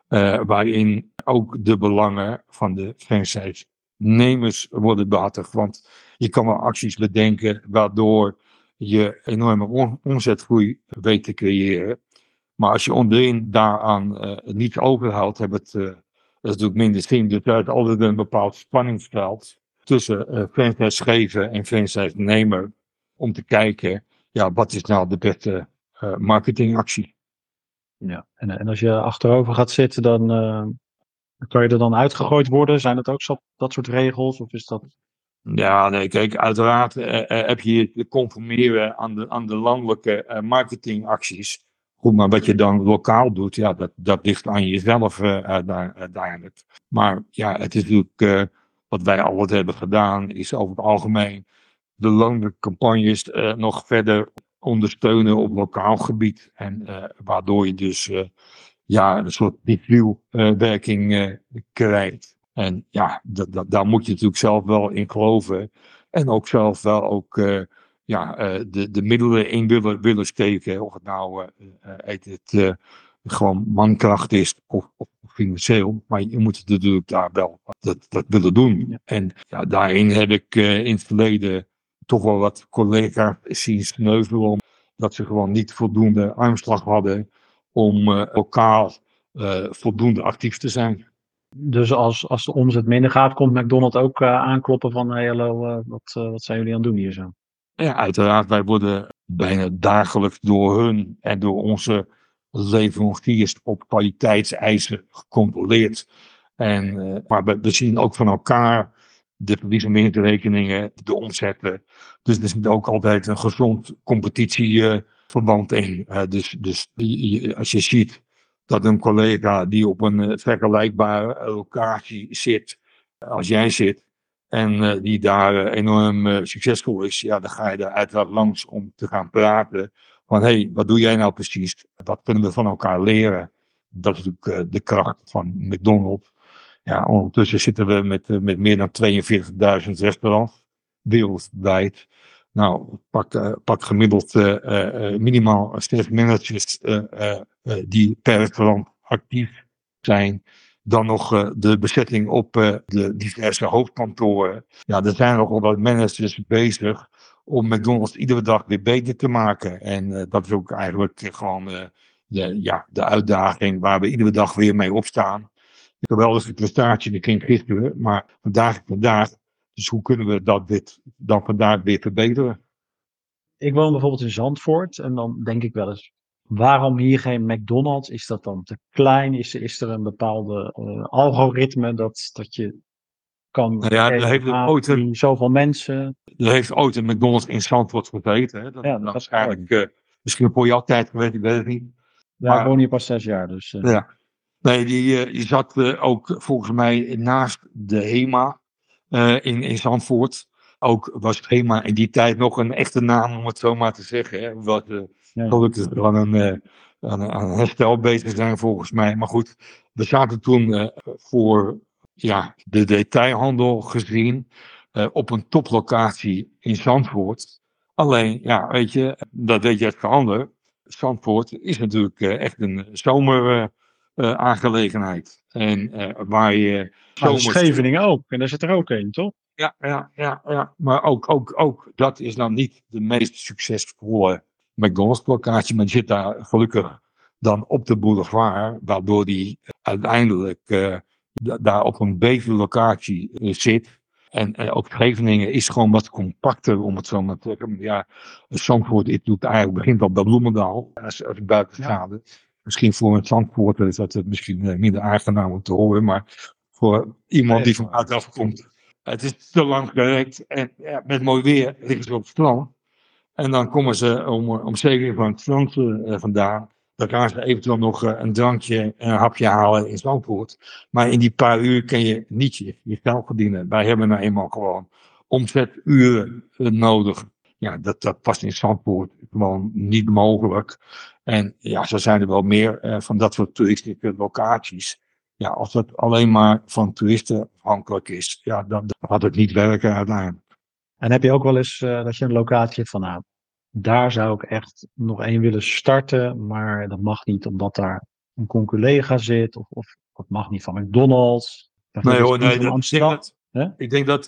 Waarin ook de belangen van de franchise-nemers worden behartigd. Want je kan wel acties bedenken waardoor je enorme omzetgroei weet te creëren. Maar als je onderin daaraan niet overhoudt, dat is natuurlijk minder zin. Dus er is altijd een bepaald spanningsveld tussen franchise-gever en franchise-nemer. Om te kijken, wat is nou de beste marketingactie? Ja, en als je achterover gaat zitten, dan kan je er dan uitgegooid worden. Zijn dat ook dat soort regels? Of is dat... Ja, nee, kijk, uiteraard heb je te conformeren aan de landelijke marketingacties. Goed, maar wat je dan lokaal doet, dat ligt aan jezelf uiteindelijk. Maar ja, het is natuurlijk, wat wij altijd hebben gedaan, is over het algemeen de landelijke campagnes nog verder ondersteunen op lokaal gebied. En waardoor je dus een soort review-werking krijgt. En ja, daar moet je natuurlijk zelf wel in geloven. En ook zelf wel ook de middelen in willen steken. Of het nou gewoon mankracht is of financieel. Maar je moet het natuurlijk daar wel dat willen doen. Ja. En daarin heb ik in het verleden toch wel wat collega's zien sneuvelen. Dat ze gewoon niet voldoende armslag hadden om lokaal voldoende actief te zijn. Dus als de omzet minder gaat, komt McDonald's ook aankloppen van hey, hallo, wat zijn jullie aan het doen hier zo? Ja, uiteraard. Wij worden bijna dagelijks door hun en door onze leveranciers op kwaliteitseisen gecontroleerd. Maar we zien ook van elkaar de verlies- en winstrekeningen, de omzetten. Dus er zit ook altijd een gezond competitieverband in. Dus als je ziet dat een collega die op een vergelijkbare locatie zit als jij zit, en die daar enorm succesvol is, ja, dan ga je daar uiteraard langs om te gaan praten. Van, hé, wat doe jij nou precies? Wat kunnen we van elkaar leren? Dat is natuurlijk de kracht van McDonald's. Ja, ondertussen zitten we met meer dan 42.000 restaurants wereldwijd. Nou, pak gemiddeld minimaal 6 managers die per restaurant actief zijn. Dan nog de bezetting op de diverse hoofdkantoren. Ja, er zijn nogal wat managers bezig om McDonald's iedere dag weer beter te maken. En dat is ook eigenlijk gewoon de uitdaging waar we iedere dag weer mee opstaan. Geweldige prestatie, dat ging gisteren, maar vandaag. Dus hoe kunnen we dat dan vandaag weer verbeteren? Ik woon bijvoorbeeld in Zandvoort en dan denk ik wel eens, waarom hier geen McDonald's? Is dat dan te klein? Is er een bepaalde algoritme dat je kan Nou ja, zoveel mensen? er heeft ooit een McDonald's in Zandvoort gezeten. Hè? Dat is eigenlijk misschien voor jouw tijd geweest, ik weet het niet. Ja, ik woon hier pas 6 jaar, dus... Ja. Nee, die zat ook volgens mij naast de HEMA in Zandvoort. Ook was het HEMA in die tijd nog een echte naam, om het zo maar te zeggen. Hè? Wat gelukkig aan een herstel bezig zijn volgens mij. Maar goed, we zaten toen voor de detailhandel gezien op een toplocatie in Zandvoort. Alleen, ja, weet je, dat weet je het ander. Zandvoort is natuurlijk echt een zomer aangelegenheid. En waar je... Scheveningen ook. En daar zit er ook een, toch? Ja. Maar ook dat is dan niet de meest succesvolle McDonald's locatie. Men zit daar gelukkig dan op de boulevard. Waardoor die uiteindelijk daar op een betere locatie zit. En ook Scheveningen is gewoon wat compacter, om het zo maar te zeggen. Ja, Zandvoort begint al bij Bloemendaal. Als buitenstaande. Ja. Misschien voor een Zandvoorter is dat misschien minder aangenaam om te horen. Maar voor iemand die van buitenaf komt. Het is te lang gerekt. En met mooi weer liggen ze op het strand. En dan komen ze om 7 uur van het strand vandaan. Dan gaan ze eventueel nog een drankje en een hapje halen in Zandvoort. Maar in die paar uur kun je niet je geld verdienen. Wij hebben nou eenmaal gewoon omzeturen nodig. Ja, dat past in Zandvoort gewoon niet mogelijk. En ja, zo zijn er wel meer van dat soort toeristische locaties. Ja, als dat alleen maar van toeristen afhankelijk is, ja, dan gaat het niet werken uiteindelijk. En heb je ook wel eens dat je een locatie hebt van, nou, daar zou ik echt nog één willen starten, maar dat mag niet omdat daar een conculega zit, of dat mag niet van McDonald's. Nee hoor, nee, ik denk dat,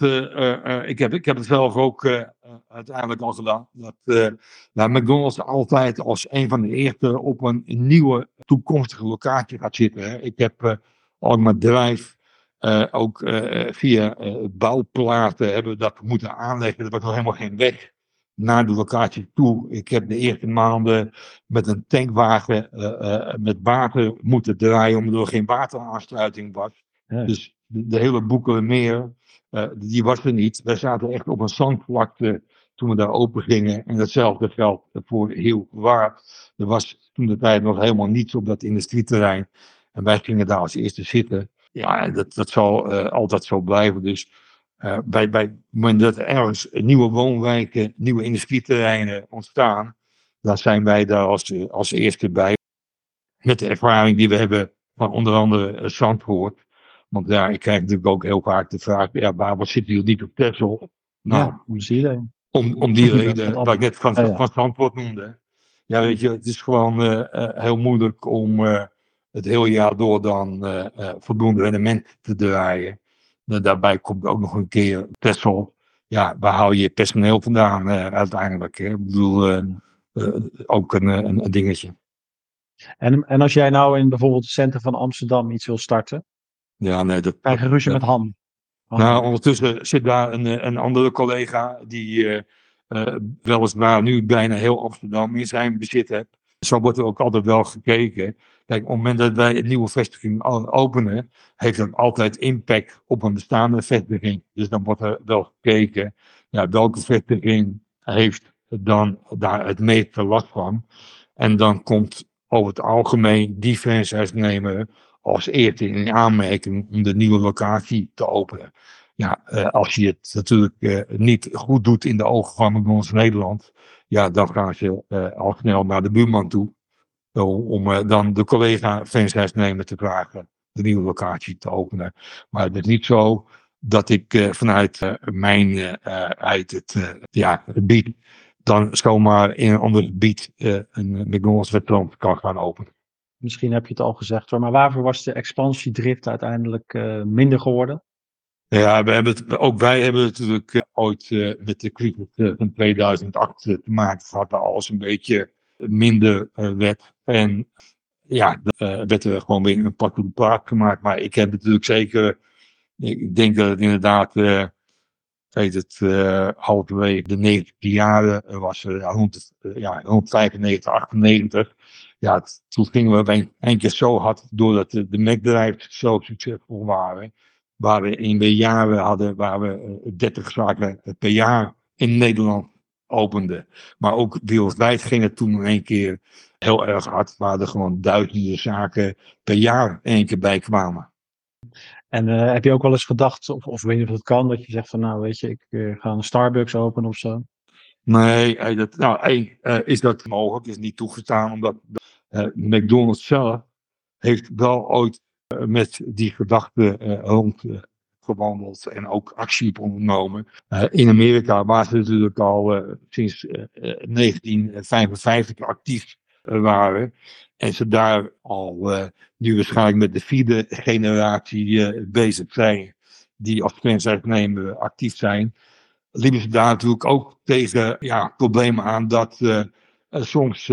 ik heb het zelf ook uiteindelijk al gedaan, dat McDonald's altijd als een van de eerste op een nieuwe toekomstige locatie gaat zitten. Hè. Ik heb al mijn bedrijf ook via bouwplaten hebben we dat moeten aanleggen. Er was nog helemaal geen weg naar de locatie toe. Ik heb de eerste maanden met een tankwagen met water moeten draaien, omdat er geen wateraansluiting was. Ja. Dus de hele Boekelermeer, die was er niet. Wij zaten echt op een zandvlakte toen we daar open gingen. En datzelfde geldt voor heel waar. Er was toen de tijd nog helemaal niets op dat industrieterrein. En wij gingen daar als eerste zitten. Ja, dat zal altijd zo blijven. Dus bij het moment dat er ergens nieuwe woonwijken, nieuwe industrieterreinen ontstaan, dan zijn wij daar als eerste bij. Met de ervaring die we hebben van onder andere Zandvoort. Want ja, ik krijg natuurlijk ook heel vaak de vraag, ja, waarom zitten jullie niet op Texel? Nou, hoe zie je dat? Om die reden wat ik net van Zandvoort noemde. Ja, weet je, het is gewoon heel moeilijk om het hele jaar door dan voldoende rendement te draaien. Daarbij komt ook nog een keer Texel. Ja, waar hou je personeel vandaan uiteindelijk? Hè? Ik bedoel, ook een dingetje. En als jij nou in bijvoorbeeld het centrum van Amsterdam iets wil starten, ja, nee, krijg je ruzie met Han. Nou, ondertussen zit daar een andere collega die weliswaar nu bijna heel Amsterdam in zijn bezit heeft. Zo wordt er ook altijd wel gekeken. Kijk, op het moment dat wij een nieuwe vestiging openen, heeft dat altijd impact op een bestaande vestiging. Dus dan wordt er wel gekeken, ja, welke vestiging heeft dan daar het meeste last van. En dan komt over het algemeen die franchise nemen als eerste in aanmerking om de nieuwe locatie te openen. Ja, als je het natuurlijk niet goed doet in de ogen van McDonald's Nederland, ja, dan gaan ze al snel naar de buurman toe om dan de collega franchise-nemer te vragen de nieuwe locatie te openen. Maar het is niet zo dat ik vanuit mijn uit het gebied dan zomaar in een ander gebied een McDonald's restaurant kan gaan openen. Misschien heb je het al gezegd hoor, maar waarvoor was de expansiedrift uiteindelijk minder geworden? Ja, ook wij hebben natuurlijk ooit met de crisis van 2008 te maken gehad, waar alles een beetje minder werd. En ja, dan werd er gewoon weer een pak op de plaat gemaakt. Maar ik heb natuurlijk zeker, ik denk dat het inderdaad, halverwege de 90 jaren was rond 95, 98. Ja, toen gingen we een keer zo hard doordat de Mac-bedrijven zo succesvol waren. Waar we in de jaren hadden, waar we 30 zaken per jaar in Nederland openden. Maar ook wereldwijd ging het toen in één keer heel erg hard. Waar er gewoon duizenden zaken per jaar één keer bij kwamen. En heb je ook wel eens gedacht, of weet je of het kan, dat je zegt van nou weet je, ik ga een Starbucks openen of zo? Nee, is dat mogelijk, is niet toegestaan, omdat McDonald's zelf heeft wel ooit met die gedachte rondgewandeld en ook actie ondernomen. In Amerika waren ze natuurlijk al sinds 1955 actief waren. En ze daar al nu waarschijnlijk met de 4e generatie bezig zijn, die als franchise-nemer actief zijn. Liepen ze daar natuurlijk ook tegen problemen aan dat soms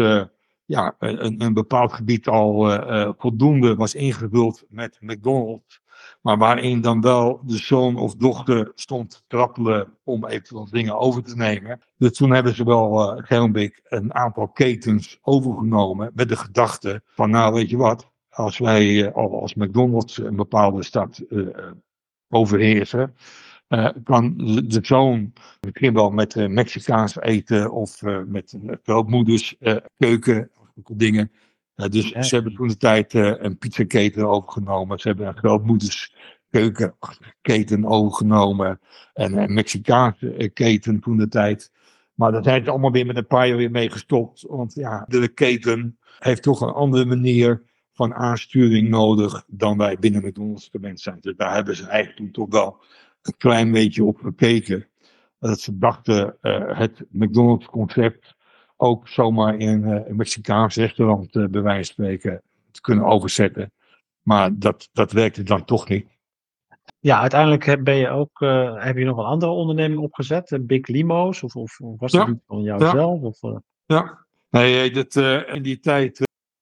een bepaald gebied al voldoende was ingevuld met McDonald's. Maar waarin dan wel de zoon of dochter stond te trappelen om eventueel dingen over te nemen. Dus toen hebben ze wel een aantal ketens overgenomen met de gedachte van nou weet je wat, als wij als McDonald's een bepaalde stad overheersen. Kan de zoon misschien wel met Mexicaans eten of met grootmoeders keuken dingen. Dus ze hebben toen de tijd een pizzaketen overgenomen. Ze hebben een grootmoeders keukenketen overgenomen. En een Mexicaanse keten toen de tijd. Maar daar zijn ze allemaal weer met een paar jaar weer mee gestopt. Want ja, de keten heeft toch een andere manier van aansturing nodig dan wij binnen McDonald's gewend zijn. Dus daar hebben ze eigenlijk toch wel een klein beetje op gekeken. Dat ze dachten het McDonald's concept ook zomaar in een Mexicaans restaurant bij wijze van spreken te kunnen overzetten. Maar dat werkte dan toch niet. Ja, uiteindelijk heb je nog een andere onderneming opgezet, Big Limo's, of was dat niet van jouzelf? Ja, nee, in die tijd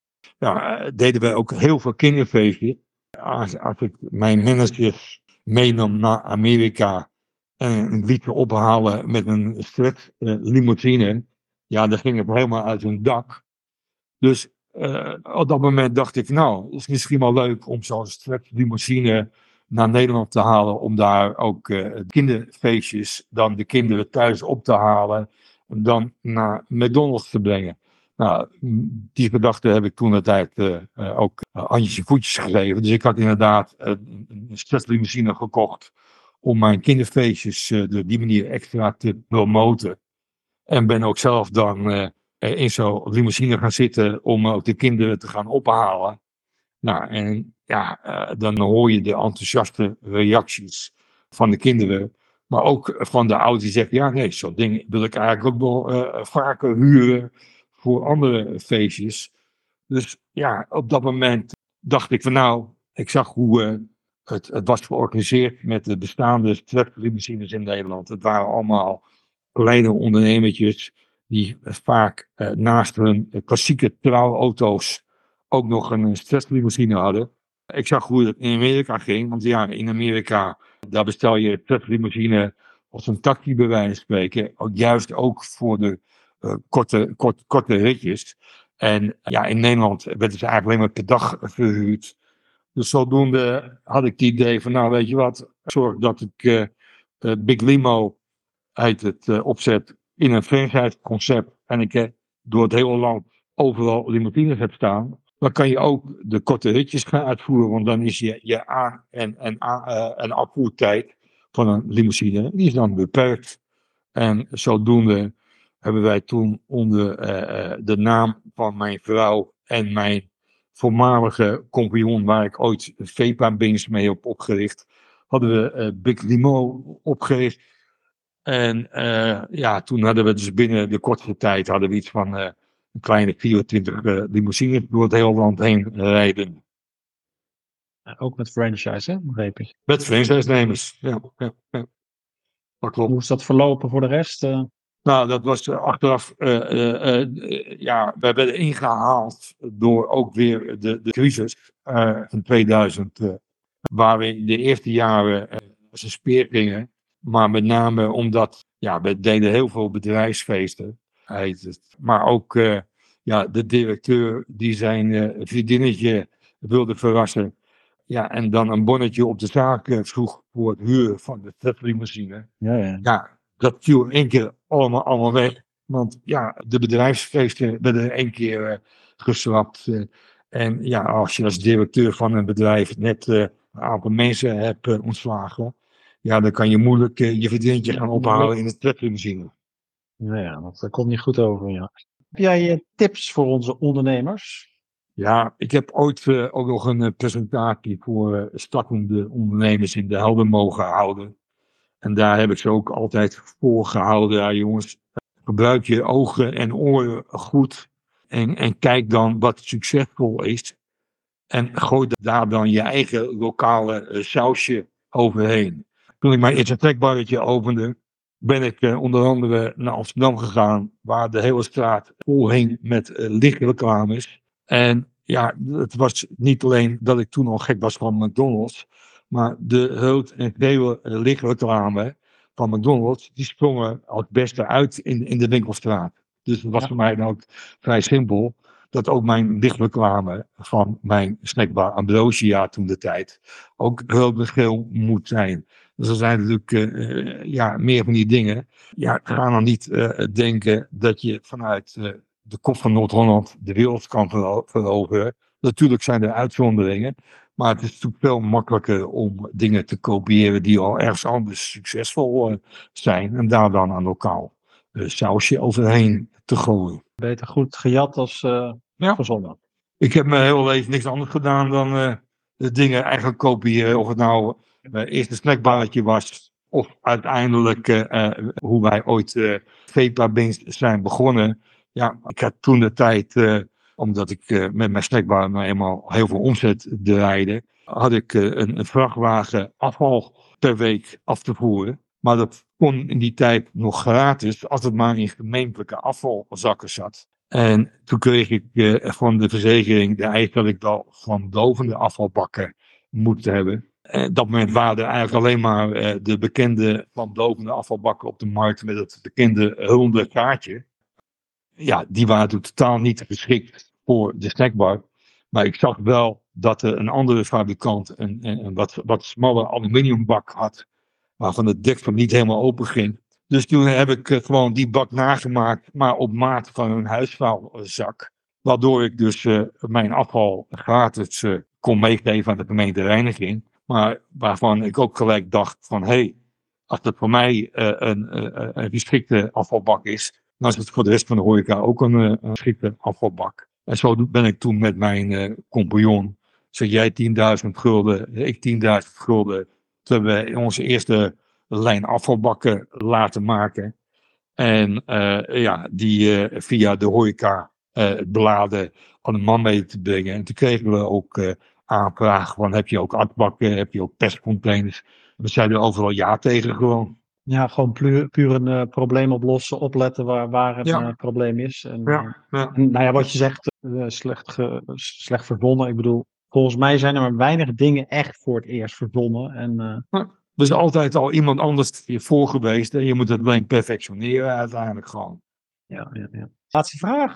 deden we ook heel veel kinderfeestjes. Als ik mijn managers meenam naar Amerika en liet ophalen met een stretch limousine, ja, dan ging het helemaal uit hun dak. Dus op dat moment dacht ik, nou, het is misschien wel leuk om zo'n stretch limousine naar Nederland te halen, om daar ook kinderfeestjes, dan de kinderen thuis op te halen, en dan naar McDonald's te brengen. Nou, die gedachte heb ik toen de tijd ook handjes en voetjes gegeven. Dus ik had inderdaad een stretchlimousine gekocht om mijn kinderfeestjes op die manier extra te promoten. En ben ook zelf dan in zo'n limousine gaan zitten om ook de kinderen te gaan ophalen. Nou, en ja, dan hoor je de enthousiaste reacties van de kinderen. Maar ook van de ouders die zeggen, ja nee, zo'n ding wil ik eigenlijk ook wel vaker huren voor andere feestjes. Dus ja, op dat moment dacht ik van nou, ik zag hoe het was georganiseerd met de bestaande stretchlimousines in Nederland. Het waren allemaal kleine ondernemertjes die vaak naast hun klassieke trouwauto's ook nog een stretchlimousine hadden. Ik zag hoe het in Amerika ging, want ja, in Amerika, daar bestel je een stretchlimousine als een taxi bij wijze van spreken. Juist ook voor de korte ritjes. En ja, in Nederland werden ze eigenlijk alleen maar per dag verhuurd. Dus zodoende had ik het idee van, nou weet je wat, zorg dat ik Big Limo uit het opzet in een franchise concept. En ik door het hele land overal limousines hebt staan, dan kan je ook de korte ritjes gaan uitvoeren. Want dan is je aan- en afvoertijd van een limousine, die is dan beperkt. En zodoende hebben wij toen onder de naam van mijn vrouw en mijn voormalige compagnon, waar ik ooit Vepa-Bins mee heb opgericht, hadden we Big Limo opgericht. En toen hadden we dus binnen de kortste tijd hadden we iets van een kleine 24 limousines door het hele land heen rijden. Ook met franchise, hè, begreep ik. Met franchise-nemers. Ja. Dat klopt. Hoe is dat verlopen voor de rest? Nou, dat was achteraf, we werden ingehaald door ook weer de crisis van 2000, waar we in de eerste jaren als een speer gingen. Maar met name omdat, we deden heel veel bedrijfsfeesten, heet het. Maar ook, de directeur die zijn vriendinnetje wilde verrassen. Ja, en dan een bonnetje op de zaak vroeg voor het huren van de treklimousine. Ja. Ja, dat viel in één keer allemaal weg. Want de bedrijfsfeesten werden één keer geschrapt. Als je als directeur van een bedrijf net een aantal mensen hebt ontslagen. Ja, dan kan je moeilijk je vriendinnetje gaan ophalen in de treklimousine. Ja, dat komt niet goed over, ja. Heb jij tips voor onze ondernemers? Ja, ik heb ooit ook nog een presentatie voor startende ondernemers in de Helder mogen houden. En daar heb ik ze ook altijd voor gehouden. Ja, jongens, gebruik je ogen en oren goed. En kijk dan wat succesvol is. En gooi daar dan je eigen lokale sausje overheen. Toen ik mijn eerste trekbarretje opende, ben ik onder andere naar Amsterdam gegaan. Waar de hele straat vol hing met lichtreclames. En het was niet alleen dat ik toen al gek was van McDonald's. Maar de rood en gele lichtreclame van McDonald's, die sprongen als beste uit in de winkelstraat. Dus dat was voor mij dan ook vrij simpel. Dat ook mijn lichtreclame van mijn snackbar Ambrosia toen de tijd ook rood en geel moet zijn. Dus er zijn natuurlijk meer van die dingen. Ja, ga dan niet denken dat je vanuit de kop van Noord-Holland de wereld kan veroveren. Natuurlijk zijn er uitzonderingen. Maar het is natuurlijk veel makkelijker om dingen te kopiëren die al ergens anders succesvol zijn. En daar dan een lokaal sausje overheen te gooien. Beter goed gejat als verzonnen. Ik heb mijn hele leven niks anders gedaan dan de dingen eigenlijk kopiëren. Of het nou mijn eerste snackbarretje was. Of uiteindelijk hoe wij ooit Vepa-Bins zijn begonnen. Ja, ik had toen de tijd, omdat ik met mijn snackbar nou eenmaal heel veel omzet draaide. Had ik een vrachtwagen afval per week af te voeren. Maar dat kon in die tijd nog gratis, als het maar in gemeentelijke afvalzakken zat. En toen kreeg ik van de verzekering de eis dat ik wel van dovende afvalbakken moest hebben. En dat moment waren er eigenlijk alleen maar de bekende van dovende afvalbakken op de markt met het bekende ronde gaatje. Ja, die waren toen totaal niet geschikt voor de snackbar. Maar ik zag wel dat er een andere fabrikant een wat smalle aluminiumbak had, waarvan het deksel niet helemaal open ging. Dus toen heb ik gewoon die bak nagemaakt, maar op maat van een huisvuilzak. Waardoor ik dus mijn afval gratis kon meegeven aan de gemeentereiniging. Maar waarvan ik ook gelijk dacht van, hé, als het voor mij een geschikte afvalbak is, dan is het voor de rest van de horeca ook een geschikte afvalbak. En zo ben ik toen met mijn compagnon, zeg jij 10.000 gulden, ik 10.000 gulden. Toen hebben we onze eerste lijn afvalbakken laten maken. En die via de horeca beladen aan de man mee te brengen. En toen kregen we ook aanvragen van, heb je ook atbakken, heb je ook pestcontainers. We zeiden overal ja tegen gewoon. Ja, gewoon puur een probleem oplossen, opletten waar het probleem is. En, en wat je zegt, slecht verzonnen. Ik bedoel, volgens mij zijn er maar weinig dingen echt voor het eerst verzonnen. En, er is altijd al iemand anders voor geweest. En je moet het alleen perfectioneren uiteindelijk gewoon. Ja. Laatste vraag.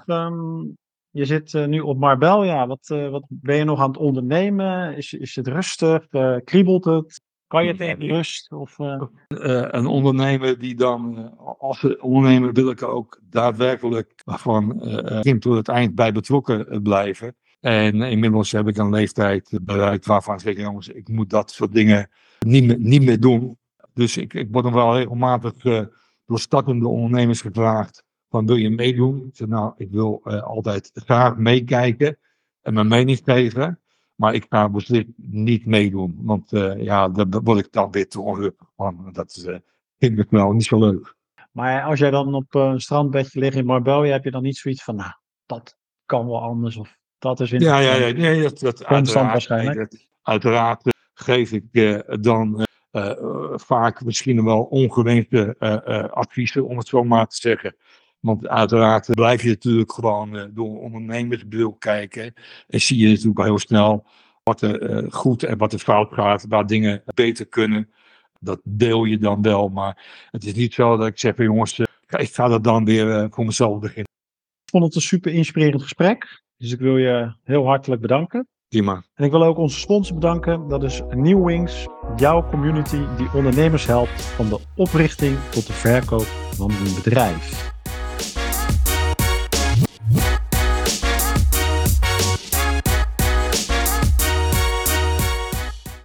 Je zit nu op Marbella. Wat ben je nog aan het ondernemen? Is het rustig? Kriebelt het? Kan je tegen rust? Of, Een ondernemer die dan, als ondernemer wil ik er ook daadwerkelijk van begin tot het eind bij betrokken blijven. En inmiddels heb ik een leeftijd bereikt waarvan ik zeg, jongens, ik moet dat soort dingen niet meer doen. Dus ik word dan wel regelmatig door startende ondernemers gevraagd van, wil je meedoen? Ik zeg, nou, ik wil altijd graag meekijken en mijn mening geven. Maar ik ga beslist niet meedoen. Want daar word ik dan weer te ongelukkig van. Dat vind ik wel niet zo leuk. maar als jij dan op een strandbedje ligt in Marbella, heb je dan niet zoiets van, nou, dat kan wel anders. Of dat is interessant. Nee, dat Constant uiteraard. waarschijnlijk. Uiteraard geef ik dan vaak misschien wel ongewenste adviezen, om het zo maar te zeggen. Want uiteraard blijf je natuurlijk gewoon door ondernemersbril kijken. En zie je natuurlijk al heel snel wat er goed en wat er fout gaat, waar dingen beter kunnen. Dat deel je dan wel, maar het is niet zo dat ik zeg van jongens, ik ga dat dan weer voor mezelf beginnen. Ik vond het een super inspirerend gesprek. Dus ik wil je heel hartelijk bedanken. Prima. En ik wil ook onze sponsor bedanken. Dat is New Wings, jouw community die ondernemers helpt van de oprichting tot de verkoop van hun bedrijf.